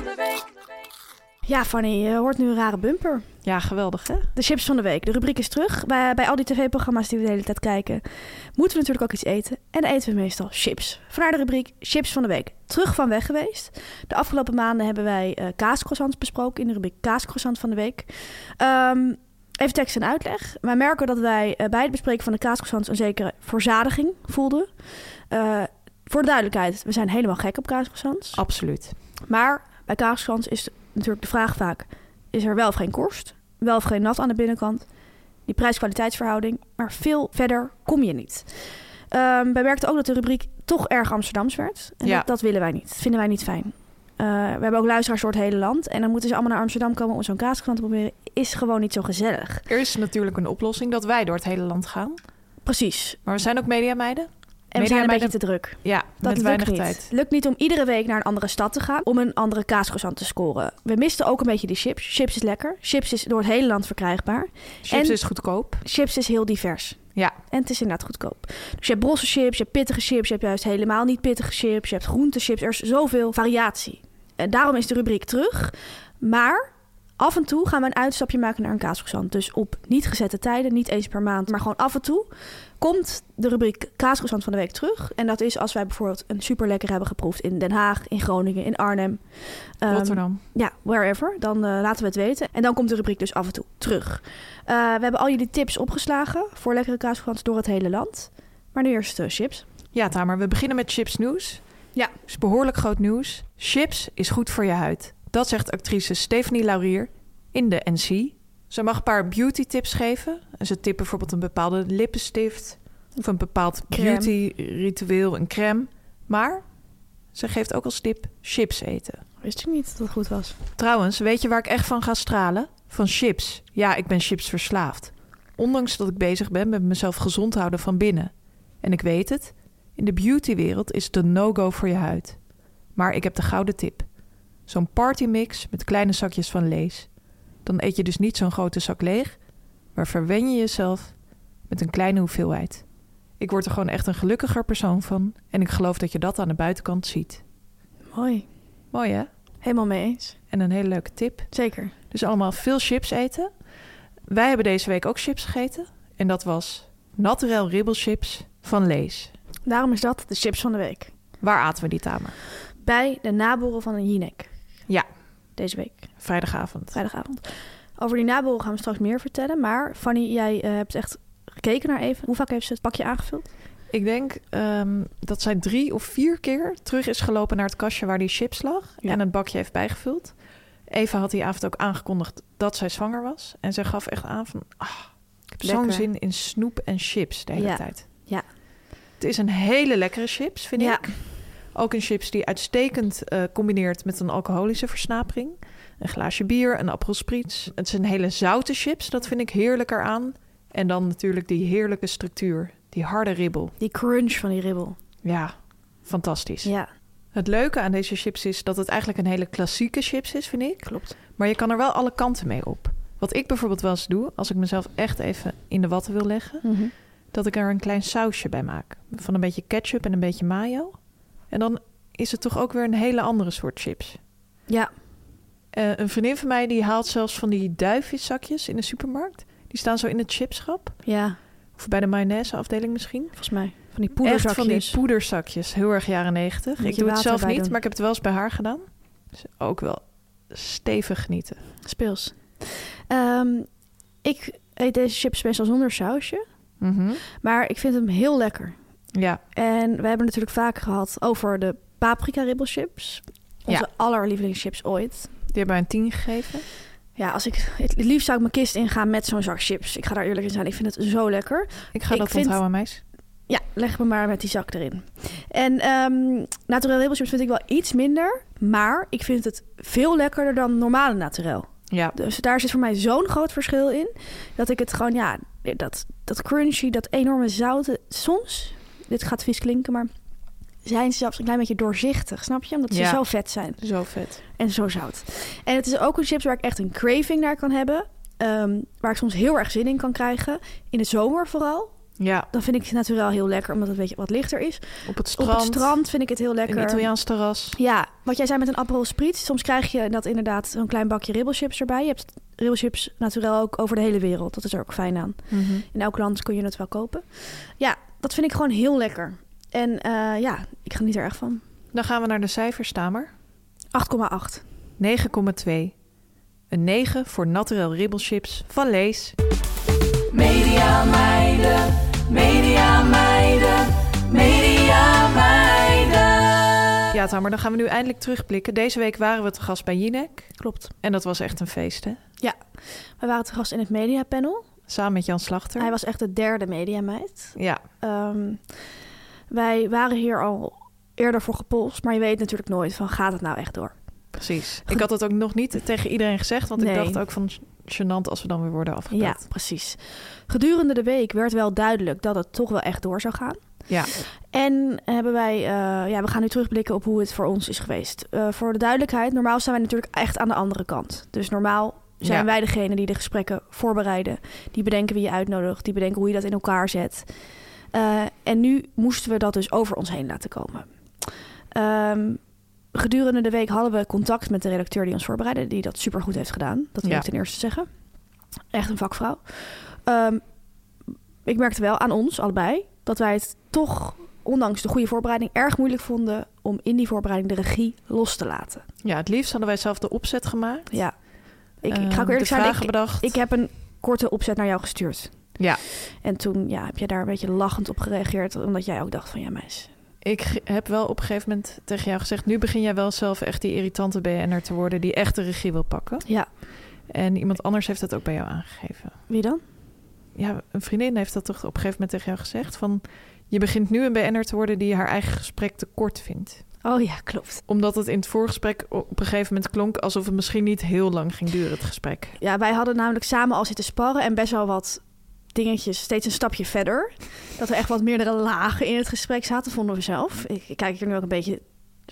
Ja, Fanny, je hoort nu een rare bumper. Ja, geweldig, hè? De chips van de week. De rubriek is terug. Bij al die tv-programma's die we de hele tijd kijken, moeten we natuurlijk ook iets eten. En dan eten we meestal chips. Vandaar de rubriek Chips van de week. Terug van weg geweest. De afgelopen maanden hebben wij kaascroissants besproken in de rubriek Kaascroissant van de week. Even tekst en uitleg. Wij merken dat wij bij het bespreken van de kaascroissants een zekere verzadiging voelden. Voor de duidelijkheid, we zijn helemaal gek op kaascroissants. Absoluut. Maar bij kaascroissants is natuurlijk de vraag vaak, is er wel of geen korst? Wel of geen nat aan de binnenkant? Die prijs-kwaliteitsverhouding. Maar veel verder kom je niet. Wij merkten ook dat de rubriek toch erg Amsterdams werd. En dat willen wij niet. Dat vinden wij niet fijn. We hebben ook luisteraars door het hele land. En dan moeten ze allemaal naar Amsterdam komen om zo'n kaascroissant te proberen. Is gewoon niet zo gezellig. Er is natuurlijk een oplossing dat wij door het hele land gaan. Precies. Maar we zijn ook mediameiden. En we zijn een beetje te druk. Ja, dat met weinig niet. tijd. Het lukt niet om iedere week naar een andere stad te gaan om een andere kaascroissant te scoren. We misten ook een beetje die chips. Chips is lekker. Chips is door het hele land verkrijgbaar. Chips is goedkoop. Chips is heel divers. Ja. En het is inderdaad goedkoop. Dus je hebt brosse chips, je hebt pittige chips, je hebt juist helemaal niet pittige chips, je hebt groentechips. Er is zoveel variatie. En daarom is de rubriek terug. Maar af en toe gaan we een uitstapje maken naar een kaascroissant. Dus op niet gezette tijden, niet eens per maand, maar gewoon af en toe komt de rubriek kaascroissant van de week terug. En dat is als wij bijvoorbeeld een super lekker hebben geproefd in Den Haag, in Groningen, in Arnhem. Rotterdam. Ja, wherever. Dan laten we het weten. En dan komt de rubriek dus af en toe terug. We hebben al jullie tips opgeslagen voor lekkere kaascroissants door het hele land. Maar nu eerst chips. Ja, Tamer, we beginnen met chips nieuws. Ja. Is behoorlijk groot nieuws. Chips is goed voor je huid. Dat zegt actrice Stephanie Laurier in de NC. Ze mag een paar beauty tips geven. En ze tippen bijvoorbeeld een bepaalde lippenstift of een bepaald beauty ritueel, een crème. Maar ze geeft ook als tip chips eten. Wist ik niet dat het goed was. Trouwens, weet je waar ik echt van ga stralen? Van chips. Ja, ik ben chips verslaafd. Ondanks dat ik bezig ben met mezelf gezond houden van binnen. En ik weet het, in de beautywereld is het een no-go voor je huid. Maar ik heb de gouden tip. Zo'n partymix met kleine zakjes van Lay's. Dan eet je dus niet zo'n grote zak leeg, maar verwen je jezelf met een kleine hoeveelheid. Ik word er gewoon echt een gelukkiger persoon van en ik geloof dat je dat aan de buitenkant ziet. Mooi. Mooi hè? Helemaal mee eens. En een hele leuke tip. Zeker. Dus allemaal veel chips eten. Wij hebben deze week ook chips gegeten en dat was naturel ribbelchips van Lay's. Daarom is dat de chips van de week. Waar aten we die, Tamer? Bij de naborrel van een Jinek. Ja. Deze week. Vrijdagavond. Over die naborrel gaan we straks meer vertellen. Maar Fanny, jij hebt echt gekeken naar even. Hoe vaak heeft ze het pakje aangevuld? Ik denk dat zij 3 of 4 keer terug is gelopen naar het kastje waar die chips lag. Ja. En het bakje heeft bijgevuld. Eva had die avond ook aangekondigd dat zij zwanger was. En zij gaf echt aan van, ik heb zo'n zin in snoep en chips de hele tijd. Ja. Het is een hele lekkere chips, vind ik. Ook een chips die uitstekend combineert met een alcoholische versnapering. Een glaasje bier, een appelspriets. Het is een hele zoute chips, dat vind ik heerlijk eraan. En dan natuurlijk die heerlijke structuur, die harde ribbel. Die crunch van die ribbel. Ja, fantastisch. Ja. Het leuke aan deze chips is dat het eigenlijk een hele klassieke chips is, vind ik. Klopt. Maar je kan er wel alle kanten mee op. Wat ik bijvoorbeeld wel eens doe, als ik mezelf echt even in de watten wil leggen, dat ik er een klein sausje bij maak. Van een beetje ketchup en een beetje mayo. En dan is het toch ook weer een hele andere soort chips. Ja. Een vriendin van mij die haalt zelfs van die duifjeszakjes in de supermarkt. Die staan zo in het chipschap. Ja. Of bij de mayonaise afdeling misschien. Volgens mij. Van die poederzakjes. Echt van die poederzakjes. Heel erg jaren 90. Ik doe het zelf niet, maar ik heb het wel eens bij haar gedaan. Dus ook wel stevig genieten. Speels. Ik eet deze chips meestal zonder sausje. Maar ik vind hem heel lekker. Ja. En we hebben natuurlijk vaak gehad over de paprika ribbelchips. Onze allerlievelingschips ooit. Die hebben wij een 10 gegeven. Ja, het liefst zou ik mijn kist ingaan met zo'n zak chips. Ik ga daar eerlijk in zijn. Ik vind het zo lekker. Ik ga dat onthouden, meis. Ja, leg me maar met die zak erin. En naturel ribbelchips vind ik wel iets minder. Maar ik vind het veel lekkerder dan normale naturel. Ja. Dus daar zit voor mij zo'n groot verschil in. Dat ik het gewoon, dat crunchy, dat enorme zouten. Soms, dit gaat vies klinken, maar zijn ze zelfs een klein beetje doorzichtig, snap je? Omdat ze zo vet zijn. Zo vet. En zo zout. En het is ook een chips waar ik echt een craving naar kan hebben. Waar ik soms heel erg zin in kan krijgen. In de zomer vooral. Ja. Dan vind ik het naturel heel lekker, omdat het een beetje wat lichter is. Op het strand vind ik het heel lekker. Een Italiaans terras. Ja, wat jij zei met een Aperol Spritz. Soms krijg je dat inderdaad zo'n klein bakje ribbelchips erbij. Je hebt ribbelchips naturel ook over de hele wereld. Dat is er ook fijn aan. In elk land kun je het wel kopen. Ja, dat vind ik gewoon heel lekker. En ik geniet er erg van. Dan gaan we naar de cijfers, Tamer. 8,8. 9,2. Een 9 voor naturel ribbelchips van Lay's. Media meiden, media meiden, media meiden. Ja, Tamer, dan gaan we nu eindelijk terugblikken. Deze week waren we te gast bij Jinek. Klopt. En dat was echt een feest, hè? Ja, we waren te gast in het mediapanel. Samen met Jan Slachter. Hij was echt de derde mediameid. Ja. Wij waren hier al eerder voor gepolst, maar je weet natuurlijk nooit van, gaat het nou echt door? Precies. Ik had het ook nog niet tegen iedereen gezegd, want ik dacht ook van gênant als we dan weer worden afgebeld. Ja, precies. Gedurende de week werd wel duidelijk dat het toch wel echt door zou gaan. Ja. En hebben wij, we gaan nu terugblikken op hoe het voor ons is geweest. Voor de duidelijkheid, normaal staan wij natuurlijk echt aan de andere kant. Dus normaal zijn wij degene die de gesprekken voorbereiden. Die bedenken wie je uitnodigt. Die bedenken hoe je dat in elkaar zet. En nu moesten we dat dus over ons heen laten komen. Gedurende de week hadden we contact met de redacteur die ons voorbereidde. Die dat supergoed heeft gedaan. Dat wil ik ten eerste zeggen. Echt een vakvrouw. Ik merkte wel aan ons, allebei, dat wij het toch, ondanks de goede voorbereiding, erg moeilijk vonden om in die voorbereiding de regie los te laten. Ja, het liefst hadden wij zelf de opzet gemaakt. Ja. Ik ga ook eerlijk zijn, ik heb een korte opzet naar jou gestuurd. Ja. En toen heb je daar een beetje lachend op gereageerd, omdat jij ook dacht van, ja meis. Ik heb wel op een gegeven moment tegen jou gezegd, nu begin jij wel zelf echt die irritante BN'er te worden die echt de regie wil pakken. Ja. En iemand anders heeft dat ook bij jou aangegeven. Wie dan? Ja, een vriendin heeft dat toch op een gegeven moment tegen jou gezegd. Van, je begint nu een BN'er te worden die haar eigen gesprek te kort vindt. Oh ja, klopt. Omdat het in het voorgesprek op een gegeven moment klonk alsof het misschien niet heel lang ging duren, het gesprek. Ja, wij hadden namelijk samen al zitten sparren en best wel wat dingetjes, steeds een stapje verder. Dat er echt wat meerdere lagen in het gesprek zaten, vonden we zelf. Ik kijk er nu ook een beetje...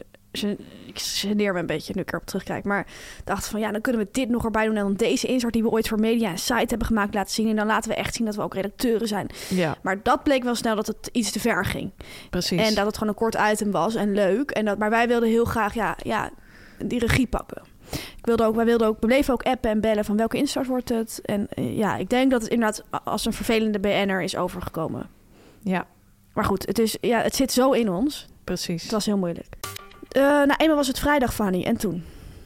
Ik geneer me een beetje nu ik erop terugkijk. Maar dacht van, dan kunnen we dit nog erbij doen. En dan deze insert die we ooit voor media en site hebben gemaakt laten zien. En dan laten we echt zien dat we ook redacteuren zijn. Ja. Maar dat bleek wel snel dat het iets te ver ging. Precies. En dat het gewoon een kort item was en leuk. En maar wij wilden heel graag die regie pakken. We bleven ook appen en bellen van welke insert wordt het. En ik denk dat het inderdaad als een vervelende BN'er is overgekomen. Ja. Maar goed, het zit zo in ons. Precies. Het was heel moeilijk. Eenmaal was het vrijdag, Fanny. En toen?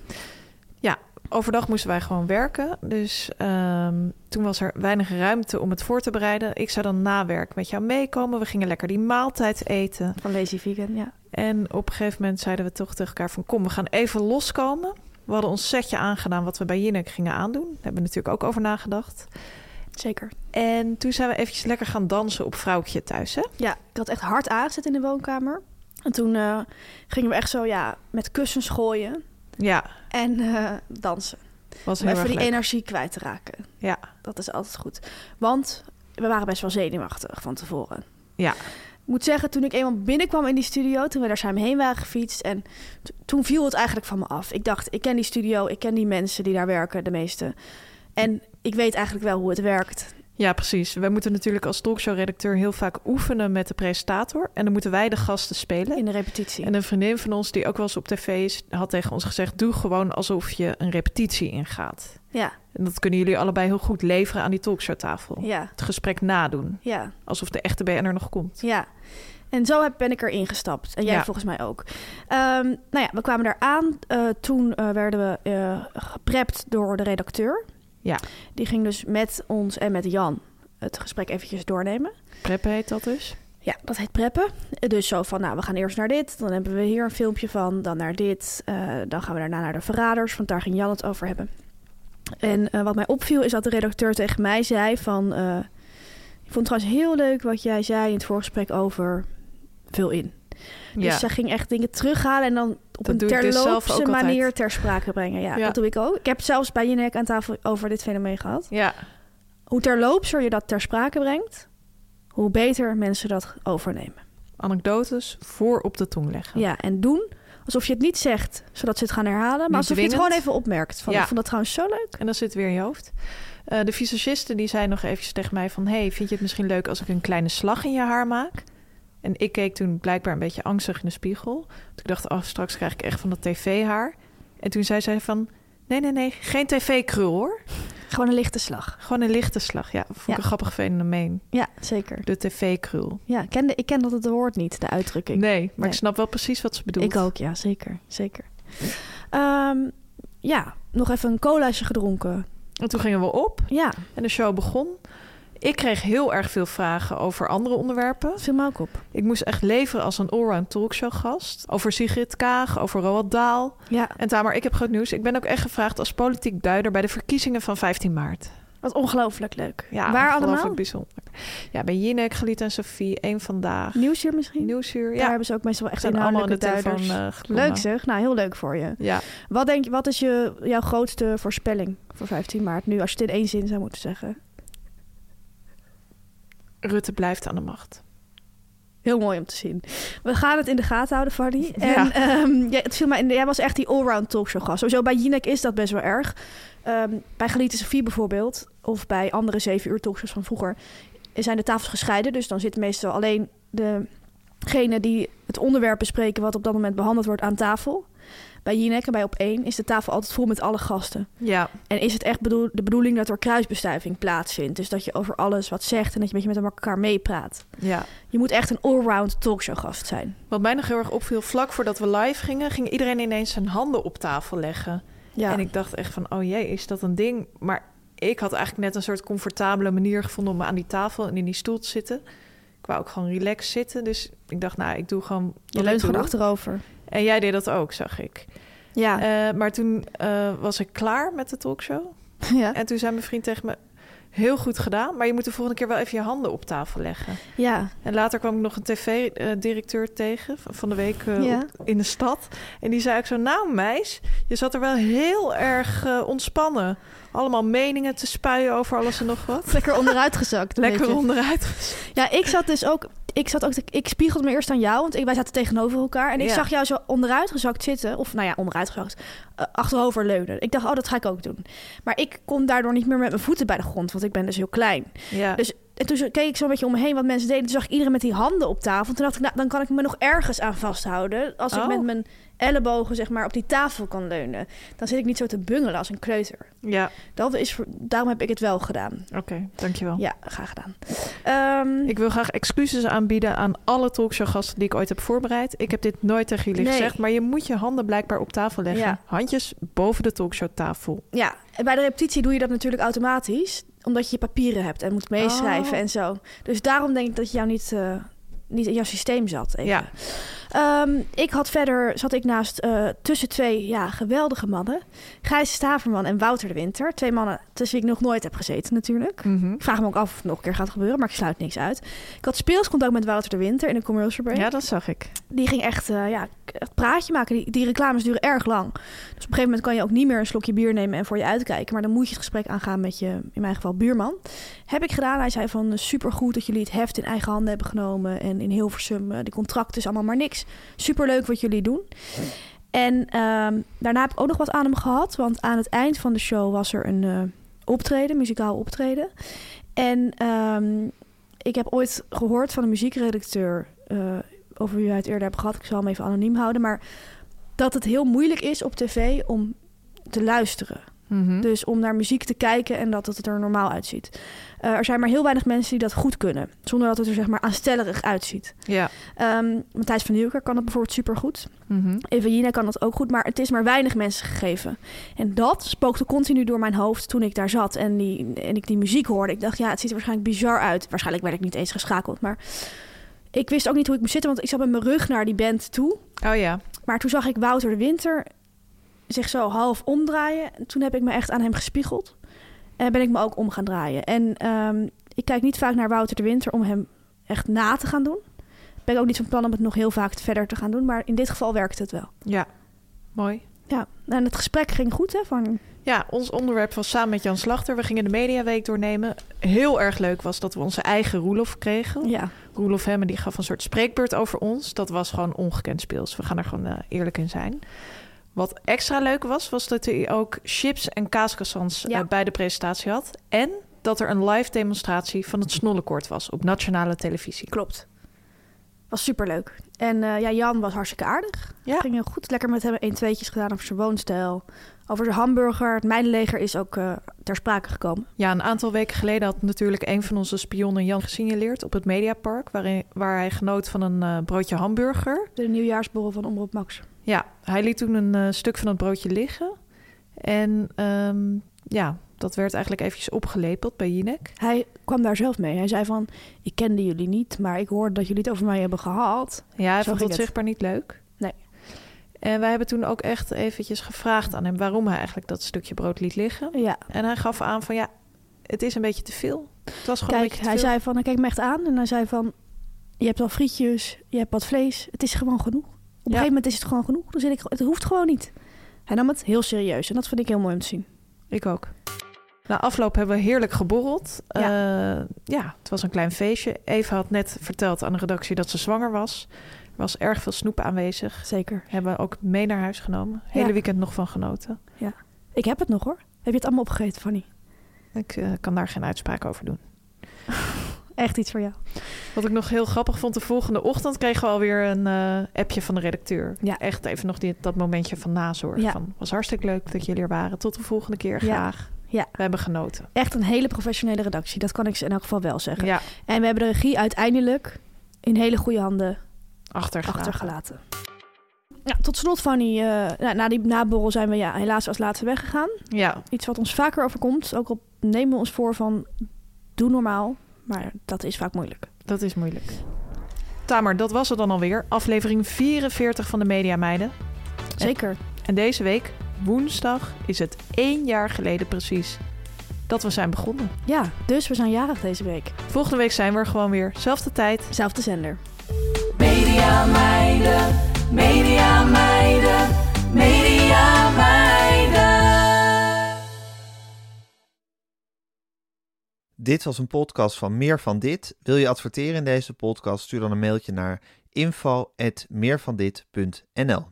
Ja, overdag moesten wij gewoon werken. Dus toen was er weinig ruimte om het voor te bereiden. Ik zou dan na werk met jou meekomen. We gingen lekker die maaltijd eten. Van Lazy Vegan, ja. En op een gegeven moment zeiden we toch tegen elkaar van, kom, we gaan even loskomen. We hadden ons setje aangedaan wat we bij Jinek gingen aandoen. Daar hebben we natuurlijk ook over nagedacht. Zeker. En toen zijn we eventjes lekker gaan dansen op Vrouwtje thuis, hè? Ja, ik had echt hard aangezet in de woonkamer. En toen gingen we echt zo met kussens gooien. Ja. En dansen. Was om heel even erg die leuk. energie kwijt te raken. Ja. Dat is altijd goed. Want we waren best wel zenuwachtig van tevoren. Ja. Ik moet zeggen, toen ik eenmaal binnenkwam in die studio, toen we daar samen heen waren gefietst, en toen viel het eigenlijk van me af. Ik dacht, ik ken die studio, ik ken die mensen die daar werken, de meeste. En ik weet eigenlijk wel hoe het werkt. Ja, precies. Wij moeten natuurlijk als talkshow-redacteur heel vaak oefenen met de presentator. En dan moeten wij de gasten spelen. In de repetitie. En een vriendin van ons, die ook wel eens op tv is, had tegen ons gezegd, doe gewoon alsof je een repetitie ingaat. Ja. En dat kunnen jullie allebei heel goed leveren aan die talkshowtafel. Ja. Het gesprek nadoen. Ja. Alsof de echte BN'er nog komt. Ja. En zo ben ik erin gestapt. En jij volgens mij ook. We kwamen daar aan. Toen werden we geprept door de redacteur. Ja. Die ging dus met ons en met Jan het gesprek eventjes doornemen. Preppen heet dat dus? Ja, dat heet preppen. Dus zo van, we gaan eerst naar dit. Dan hebben we hier een filmpje van. Dan naar dit. Dan gaan we daarna naar de verraders. Want daar ging Jan het over hebben. En wat mij opviel is dat de redacteur tegen mij zei van... ik vond het trouwens heel leuk wat jij zei in het voorgesprek over vul in. Dus zij ging echt dingen terughalen en dan op een terloopse manier ter sprake brengen. Ja, dat doe ik ook. Ik heb zelfs bij Jinek aan tafel over dit fenomeen gehad. Ja. Hoe terloopser je dat ter sprake brengt, hoe beter mensen dat overnemen. Anekdotes voor op de tong leggen. Ja, en doen alsof je het niet zegt, zodat ze het gaan herhalen. Maar alsof je het gewoon even opmerkt. Ik vond dat trouwens zo leuk. En dan zit het weer in je hoofd. De visagiste die zei nog eventjes tegen mij van... hey, vind je het misschien leuk als ik een kleine slag in je haar maak? En ik keek toen blijkbaar een beetje angstig in de spiegel. Toen ik dacht, straks krijg ik echt van dat tv-haar. En toen zei zij van... nee, geen tv-krul hoor. Gewoon een lichte slag. Gewoon een lichte slag, ja. Vond ik een grappig fenomeen. Ja, zeker. De tv-krul. Ja, ik ken dat het woord niet, de uitdrukking. Nee, maar ik snap wel precies wat ze bedoelt. Ik ook, ja, zeker. Nog even een colaatje gedronken. En toen gingen we op. Ja. En de show begon. Ik kreeg heel erg veel vragen over andere onderwerpen. Dat viel me ook op. Ik moest echt leveren als een allround talkshow-gast. Over Sigrid Kaag, over Roald Dahl. Ja. En Tamar, ik heb groot nieuws. Ik ben ook echt gevraagd als politiek duider bij de verkiezingen van 15 maart. Wat ongelooflijk leuk. Ja, waar ongelooflijk allemaal? Bijzonder. Ja, bij Jinek, Galiet en Sophie, Eén Vandaag. Nieuwsuur misschien? Nieuwsuur, ja. Daar hebben ze ook meestal echt zijn allemaal in de duiders. Leuk zeg. Nou, heel leuk voor je. Ja. Wat is jouw grootste voorspelling voor 15 maart? Nu, als je het in één zin zou moeten zeggen. Rutte blijft aan de macht. Heel mooi om te zien. We gaan het in de gaten houden, Fanny. Ja. En het viel mij jij was echt die allround talkshow gast. Sowieso bij Jinek is dat best wel erg. Bij Geliefde Sophie bijvoorbeeld, of bij andere 7 uur talkshows van vroeger, zijn de tafels gescheiden. Dus dan zitten meestal alleen degene die het onderwerp bespreken wat op dat moment behandeld wordt aan tafel. Bij Jinek en bij Op1 is de tafel altijd vol met alle gasten. Ja. En is het echt de bedoeling dat er kruisbestuiving plaatsvindt? Dus dat je over alles wat zegt en dat je een beetje met elkaar meepraat. Ja. Je moet echt een allround talkshow gast zijn. Wat mij nog heel erg opviel, vlak voordat we live gingen, ging iedereen ineens zijn handen op tafel leggen. Ja. En ik dacht echt van, oh jee, is dat een ding? Maar ik had eigenlijk net een soort comfortabele manier gevonden om me aan die tafel en in die stoel te zitten. Ik wou ook gewoon relaxed zitten. Dus ik dacht, nou, ik doe gewoon... Je leunt gewoon achterover. En jij deed dat ook, zag ik. Ja. Maar toen was ik klaar met de talkshow. Ja. En toen zei mijn vriend tegen me, heel goed gedaan, maar je moet de volgende keer wel even je handen op tafel leggen. Ja. En later kwam ik nog een tv-directeur tegen van de week Ja. in de stad. En die zei ook zo, nou meis, je zat er wel heel erg ontspannen. Allemaal meningen te spuien over alles en nog wat. Lekker onderuit gezakt. Lekker onderuit. Ja, ik spiegelde me eerst aan jou, want wij zaten tegenover elkaar. En ik zag jou zo onderuit gezakt zitten. Of nou ja, onderuit gezakt. Achterover leunen. Ik dacht, dat ga ik ook doen. Maar ik kon daardoor niet meer met mijn voeten bij de grond, want ik ben dus heel klein. Ja. Dus en toen keek ik zo een beetje om me heen wat mensen deden. Toen zag ik iedereen met die handen op tafel. Toen dacht ik, nou, dan kan ik me nog ergens aan vasthouden. Als ik met mijn ellebogen zeg maar op die tafel kan leunen. Dan zit ik niet zo te bungelen als een kleuter. Ja. Daarom heb ik het wel gedaan. Oké, dankjewel. Ja, graag gedaan. Ik wil graag excuses aanbieden aan alle talkshowgasten die ik ooit heb voorbereid. Ik heb dit nooit tegen jullie gezegd, maar je moet je handen blijkbaar op tafel leggen. Ja. Handjes boven de talkshowtafel. Ja, en bij de repetitie doe je dat natuurlijk automatisch, omdat je je papieren hebt en moet meeschrijven en zo. Dus daarom denk ik dat je jou niet in jouw systeem zat. Even. Ja. Zat ik naast tussen 2 geweldige mannen. Gijs Staverman en Wouter de Winter. 2 mannen tussen wie ik nog nooit heb gezeten natuurlijk. Mm-hmm. Ik vraag me ook af of het nog een keer gaat gebeuren, maar ik sluit niks uit. Ik had speelscontact met Wouter de Winter in een commercial break. Ja, dat zag ik. Die ging echt het praatje maken. Die reclames duren erg lang. Dus op een gegeven moment kan je ook niet meer een slokje bier nemen en voor je uitkijken. Maar dan moet je het gesprek aangaan met je, in mijn geval, buurman. Heb ik gedaan. Hij zei van supergoed dat jullie het heft in eigen handen hebben genomen. En in Hilversum, de contracten is allemaal maar niks. Superleuk wat jullie doen. En daarna heb ik ook nog wat aan hem gehad. Want aan het eind van de show was er een muzikaal optreden. En ik heb ooit gehoord van een muziekredacteur, over wie wij het eerder hebben gehad. Ik zal hem even anoniem houden. Maar dat het heel moeilijk is op tv om te luisteren. Mm-hmm. Dus om naar muziek te kijken en dat het er normaal uitziet. Er zijn maar heel weinig mensen die dat goed kunnen. Zonder dat het er zeg maar aanstellerig uitziet. Ja. Matthijs van Nieuwkerk kan dat bijvoorbeeld supergoed. Mm-hmm. Eva Jinek kan dat ook goed. Maar het is maar weinig mensen gegeven. En dat spookte continu door mijn hoofd toen ik daar zat. En ik die muziek hoorde. Ik dacht, het ziet er waarschijnlijk bizar uit. Waarschijnlijk werd ik niet eens geschakeld. Maar ik wist ook niet hoe ik moest zitten. Want ik zat met mijn rug naar die band toe. Oh ja. Maar toen zag ik Wouter de Winter zich zo half omdraaien. En toen heb ik me echt aan hem gespiegeld. En ben ik me ook om gaan draaien. En ik kijk niet vaak naar Wouter de Winter om hem echt na te gaan doen. Ben ik ook niet van plan om het nog heel vaak verder te gaan doen. Maar in dit geval werkte het wel. Ja, mooi. Ja, en het gesprek ging goed, hè? Ja, ons onderwerp was samen met Jan Slachter. We gingen de Mediaweek doornemen. Heel erg leuk was dat we onze eigen Roelof kregen. Ja. Roelof Hemme, die gaf een soort spreekbeurt over ons. Dat was gewoon ongekend speels. We gaan er gewoon eerlijk in zijn. Wat extra leuk was dat hij ook chips en kaascroissants bij de presentatie had. En dat er een live demonstratie van het Snollekoord was op nationale televisie. Klopt. Was superleuk. En Jan was hartstikke aardig. Ja. Ging heel goed. Lekker met hem 1-2'tjes gedaan over zijn woonstijl. Over zijn hamburger. Het Mijnenleger is ook ter sprake gekomen. Ja, een aantal weken geleden had natuurlijk een van onze spionnen Jan gesignaleerd op het Mediapark. Waar hij genoot van een broodje hamburger. De nieuwjaarsborrel van Omroep Max. Ja, hij liet toen een stuk van het broodje liggen. En dat werd eigenlijk eventjes opgelepeld bij Jinek. Hij kwam daar zelf mee. Hij zei van, ik kende jullie niet, maar ik hoorde dat jullie het over mij hebben gehad. Ja, hij vond het zichtbaar niet leuk. Nee. En wij hebben toen ook echt eventjes gevraagd aan hem waarom hij eigenlijk dat stukje brood liet liggen. Ja. En hij gaf aan van, het is een beetje te veel. Het was gewoon een beetje te veel. Hij zei van, hij keek me echt aan en hij zei van, je hebt al frietjes, je hebt wat vlees. Het is gewoon genoeg. Op een gegeven moment is het gewoon genoeg. Dus het hoeft gewoon niet. Hij nam het heel serieus en dat vind ik heel mooi om te zien. Ik ook. Na afloop hebben we heerlijk geborreld. Het was een klein feestje. Eva had net verteld aan de redactie dat ze zwanger was. Er was erg veel snoep aanwezig. Zeker. Hebben we ook mee naar huis genomen. Hele weekend nog van genoten. Ja, ik heb het nog hoor. Heb je het allemaal opgegeten, Fanny? Ik kan daar geen uitspraak over doen. Echt iets voor jou. Wat ik nog heel grappig vond, de volgende ochtend kregen we alweer een appje van de redacteur. Ja. Echt even nog dat momentje van nazorg. Ja. Van, was hartstikke leuk dat jullie er waren. Tot de volgende keer graag. Ja. We hebben genoten. Echt een hele professionele redactie. Dat kan ik ze in elk geval wel zeggen. Ja. En we hebben de regie uiteindelijk in hele goede handen Achtergelaten. Ja, tot slot, Fanny. Na die naborrel zijn we helaas als laatste weggegaan. Ja. Iets wat ons vaker overkomt. Ook al nemen we ons voor van doe normaal. Maar dat is vaak moeilijk. Dat is moeilijk. Tamer, dat was het dan alweer. Aflevering 44 van de Media Meiden. Zeker. En deze week, woensdag, is het 1 jaar geleden precies dat we zijn begonnen. Ja, dus we zijn jarig deze week. Volgende week zijn we er gewoon weer. Zelfde tijd. Zelfde zender. Media Meiden, Media Meiden, Media Meiden. Dit was een podcast van Meer van Dit. Wil je adverteren in deze podcast? Stuur dan een mailtje naar info@meervandit.nl.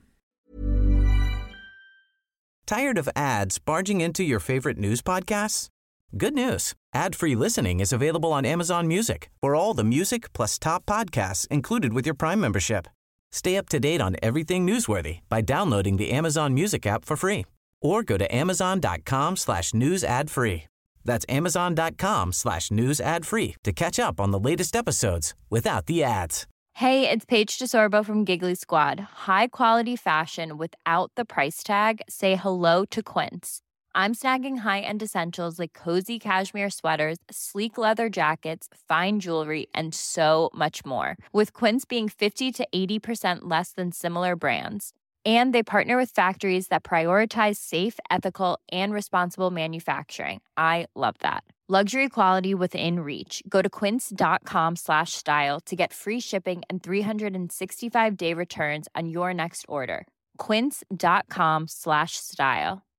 Tired of ads barging into your favorite news podcasts? Good news. Ad-free listening is available on Amazon Music for all the music plus top podcasts included with your Prime membership. Stay up to date on everything newsworthy by downloading the Amazon Music app for free or go to amazon.com/news ad free. That's amazon.com/news ad free to catch up on the latest episodes without the ads. Hey, it's Paige DeSorbo from Giggly Squad. High quality fashion without the price tag. Say hello to Quince. I'm snagging high-end essentials like cozy cashmere sweaters, sleek leather jackets, fine jewelry, and so much more. With Quince being 50 to 80% less than similar brands. And they partner with factories that prioritize safe, ethical, and responsible manufacturing. I love that. Luxury quality within reach. Go to quince.com/style to get free shipping and 365-day returns on your next order. Quince.com/style.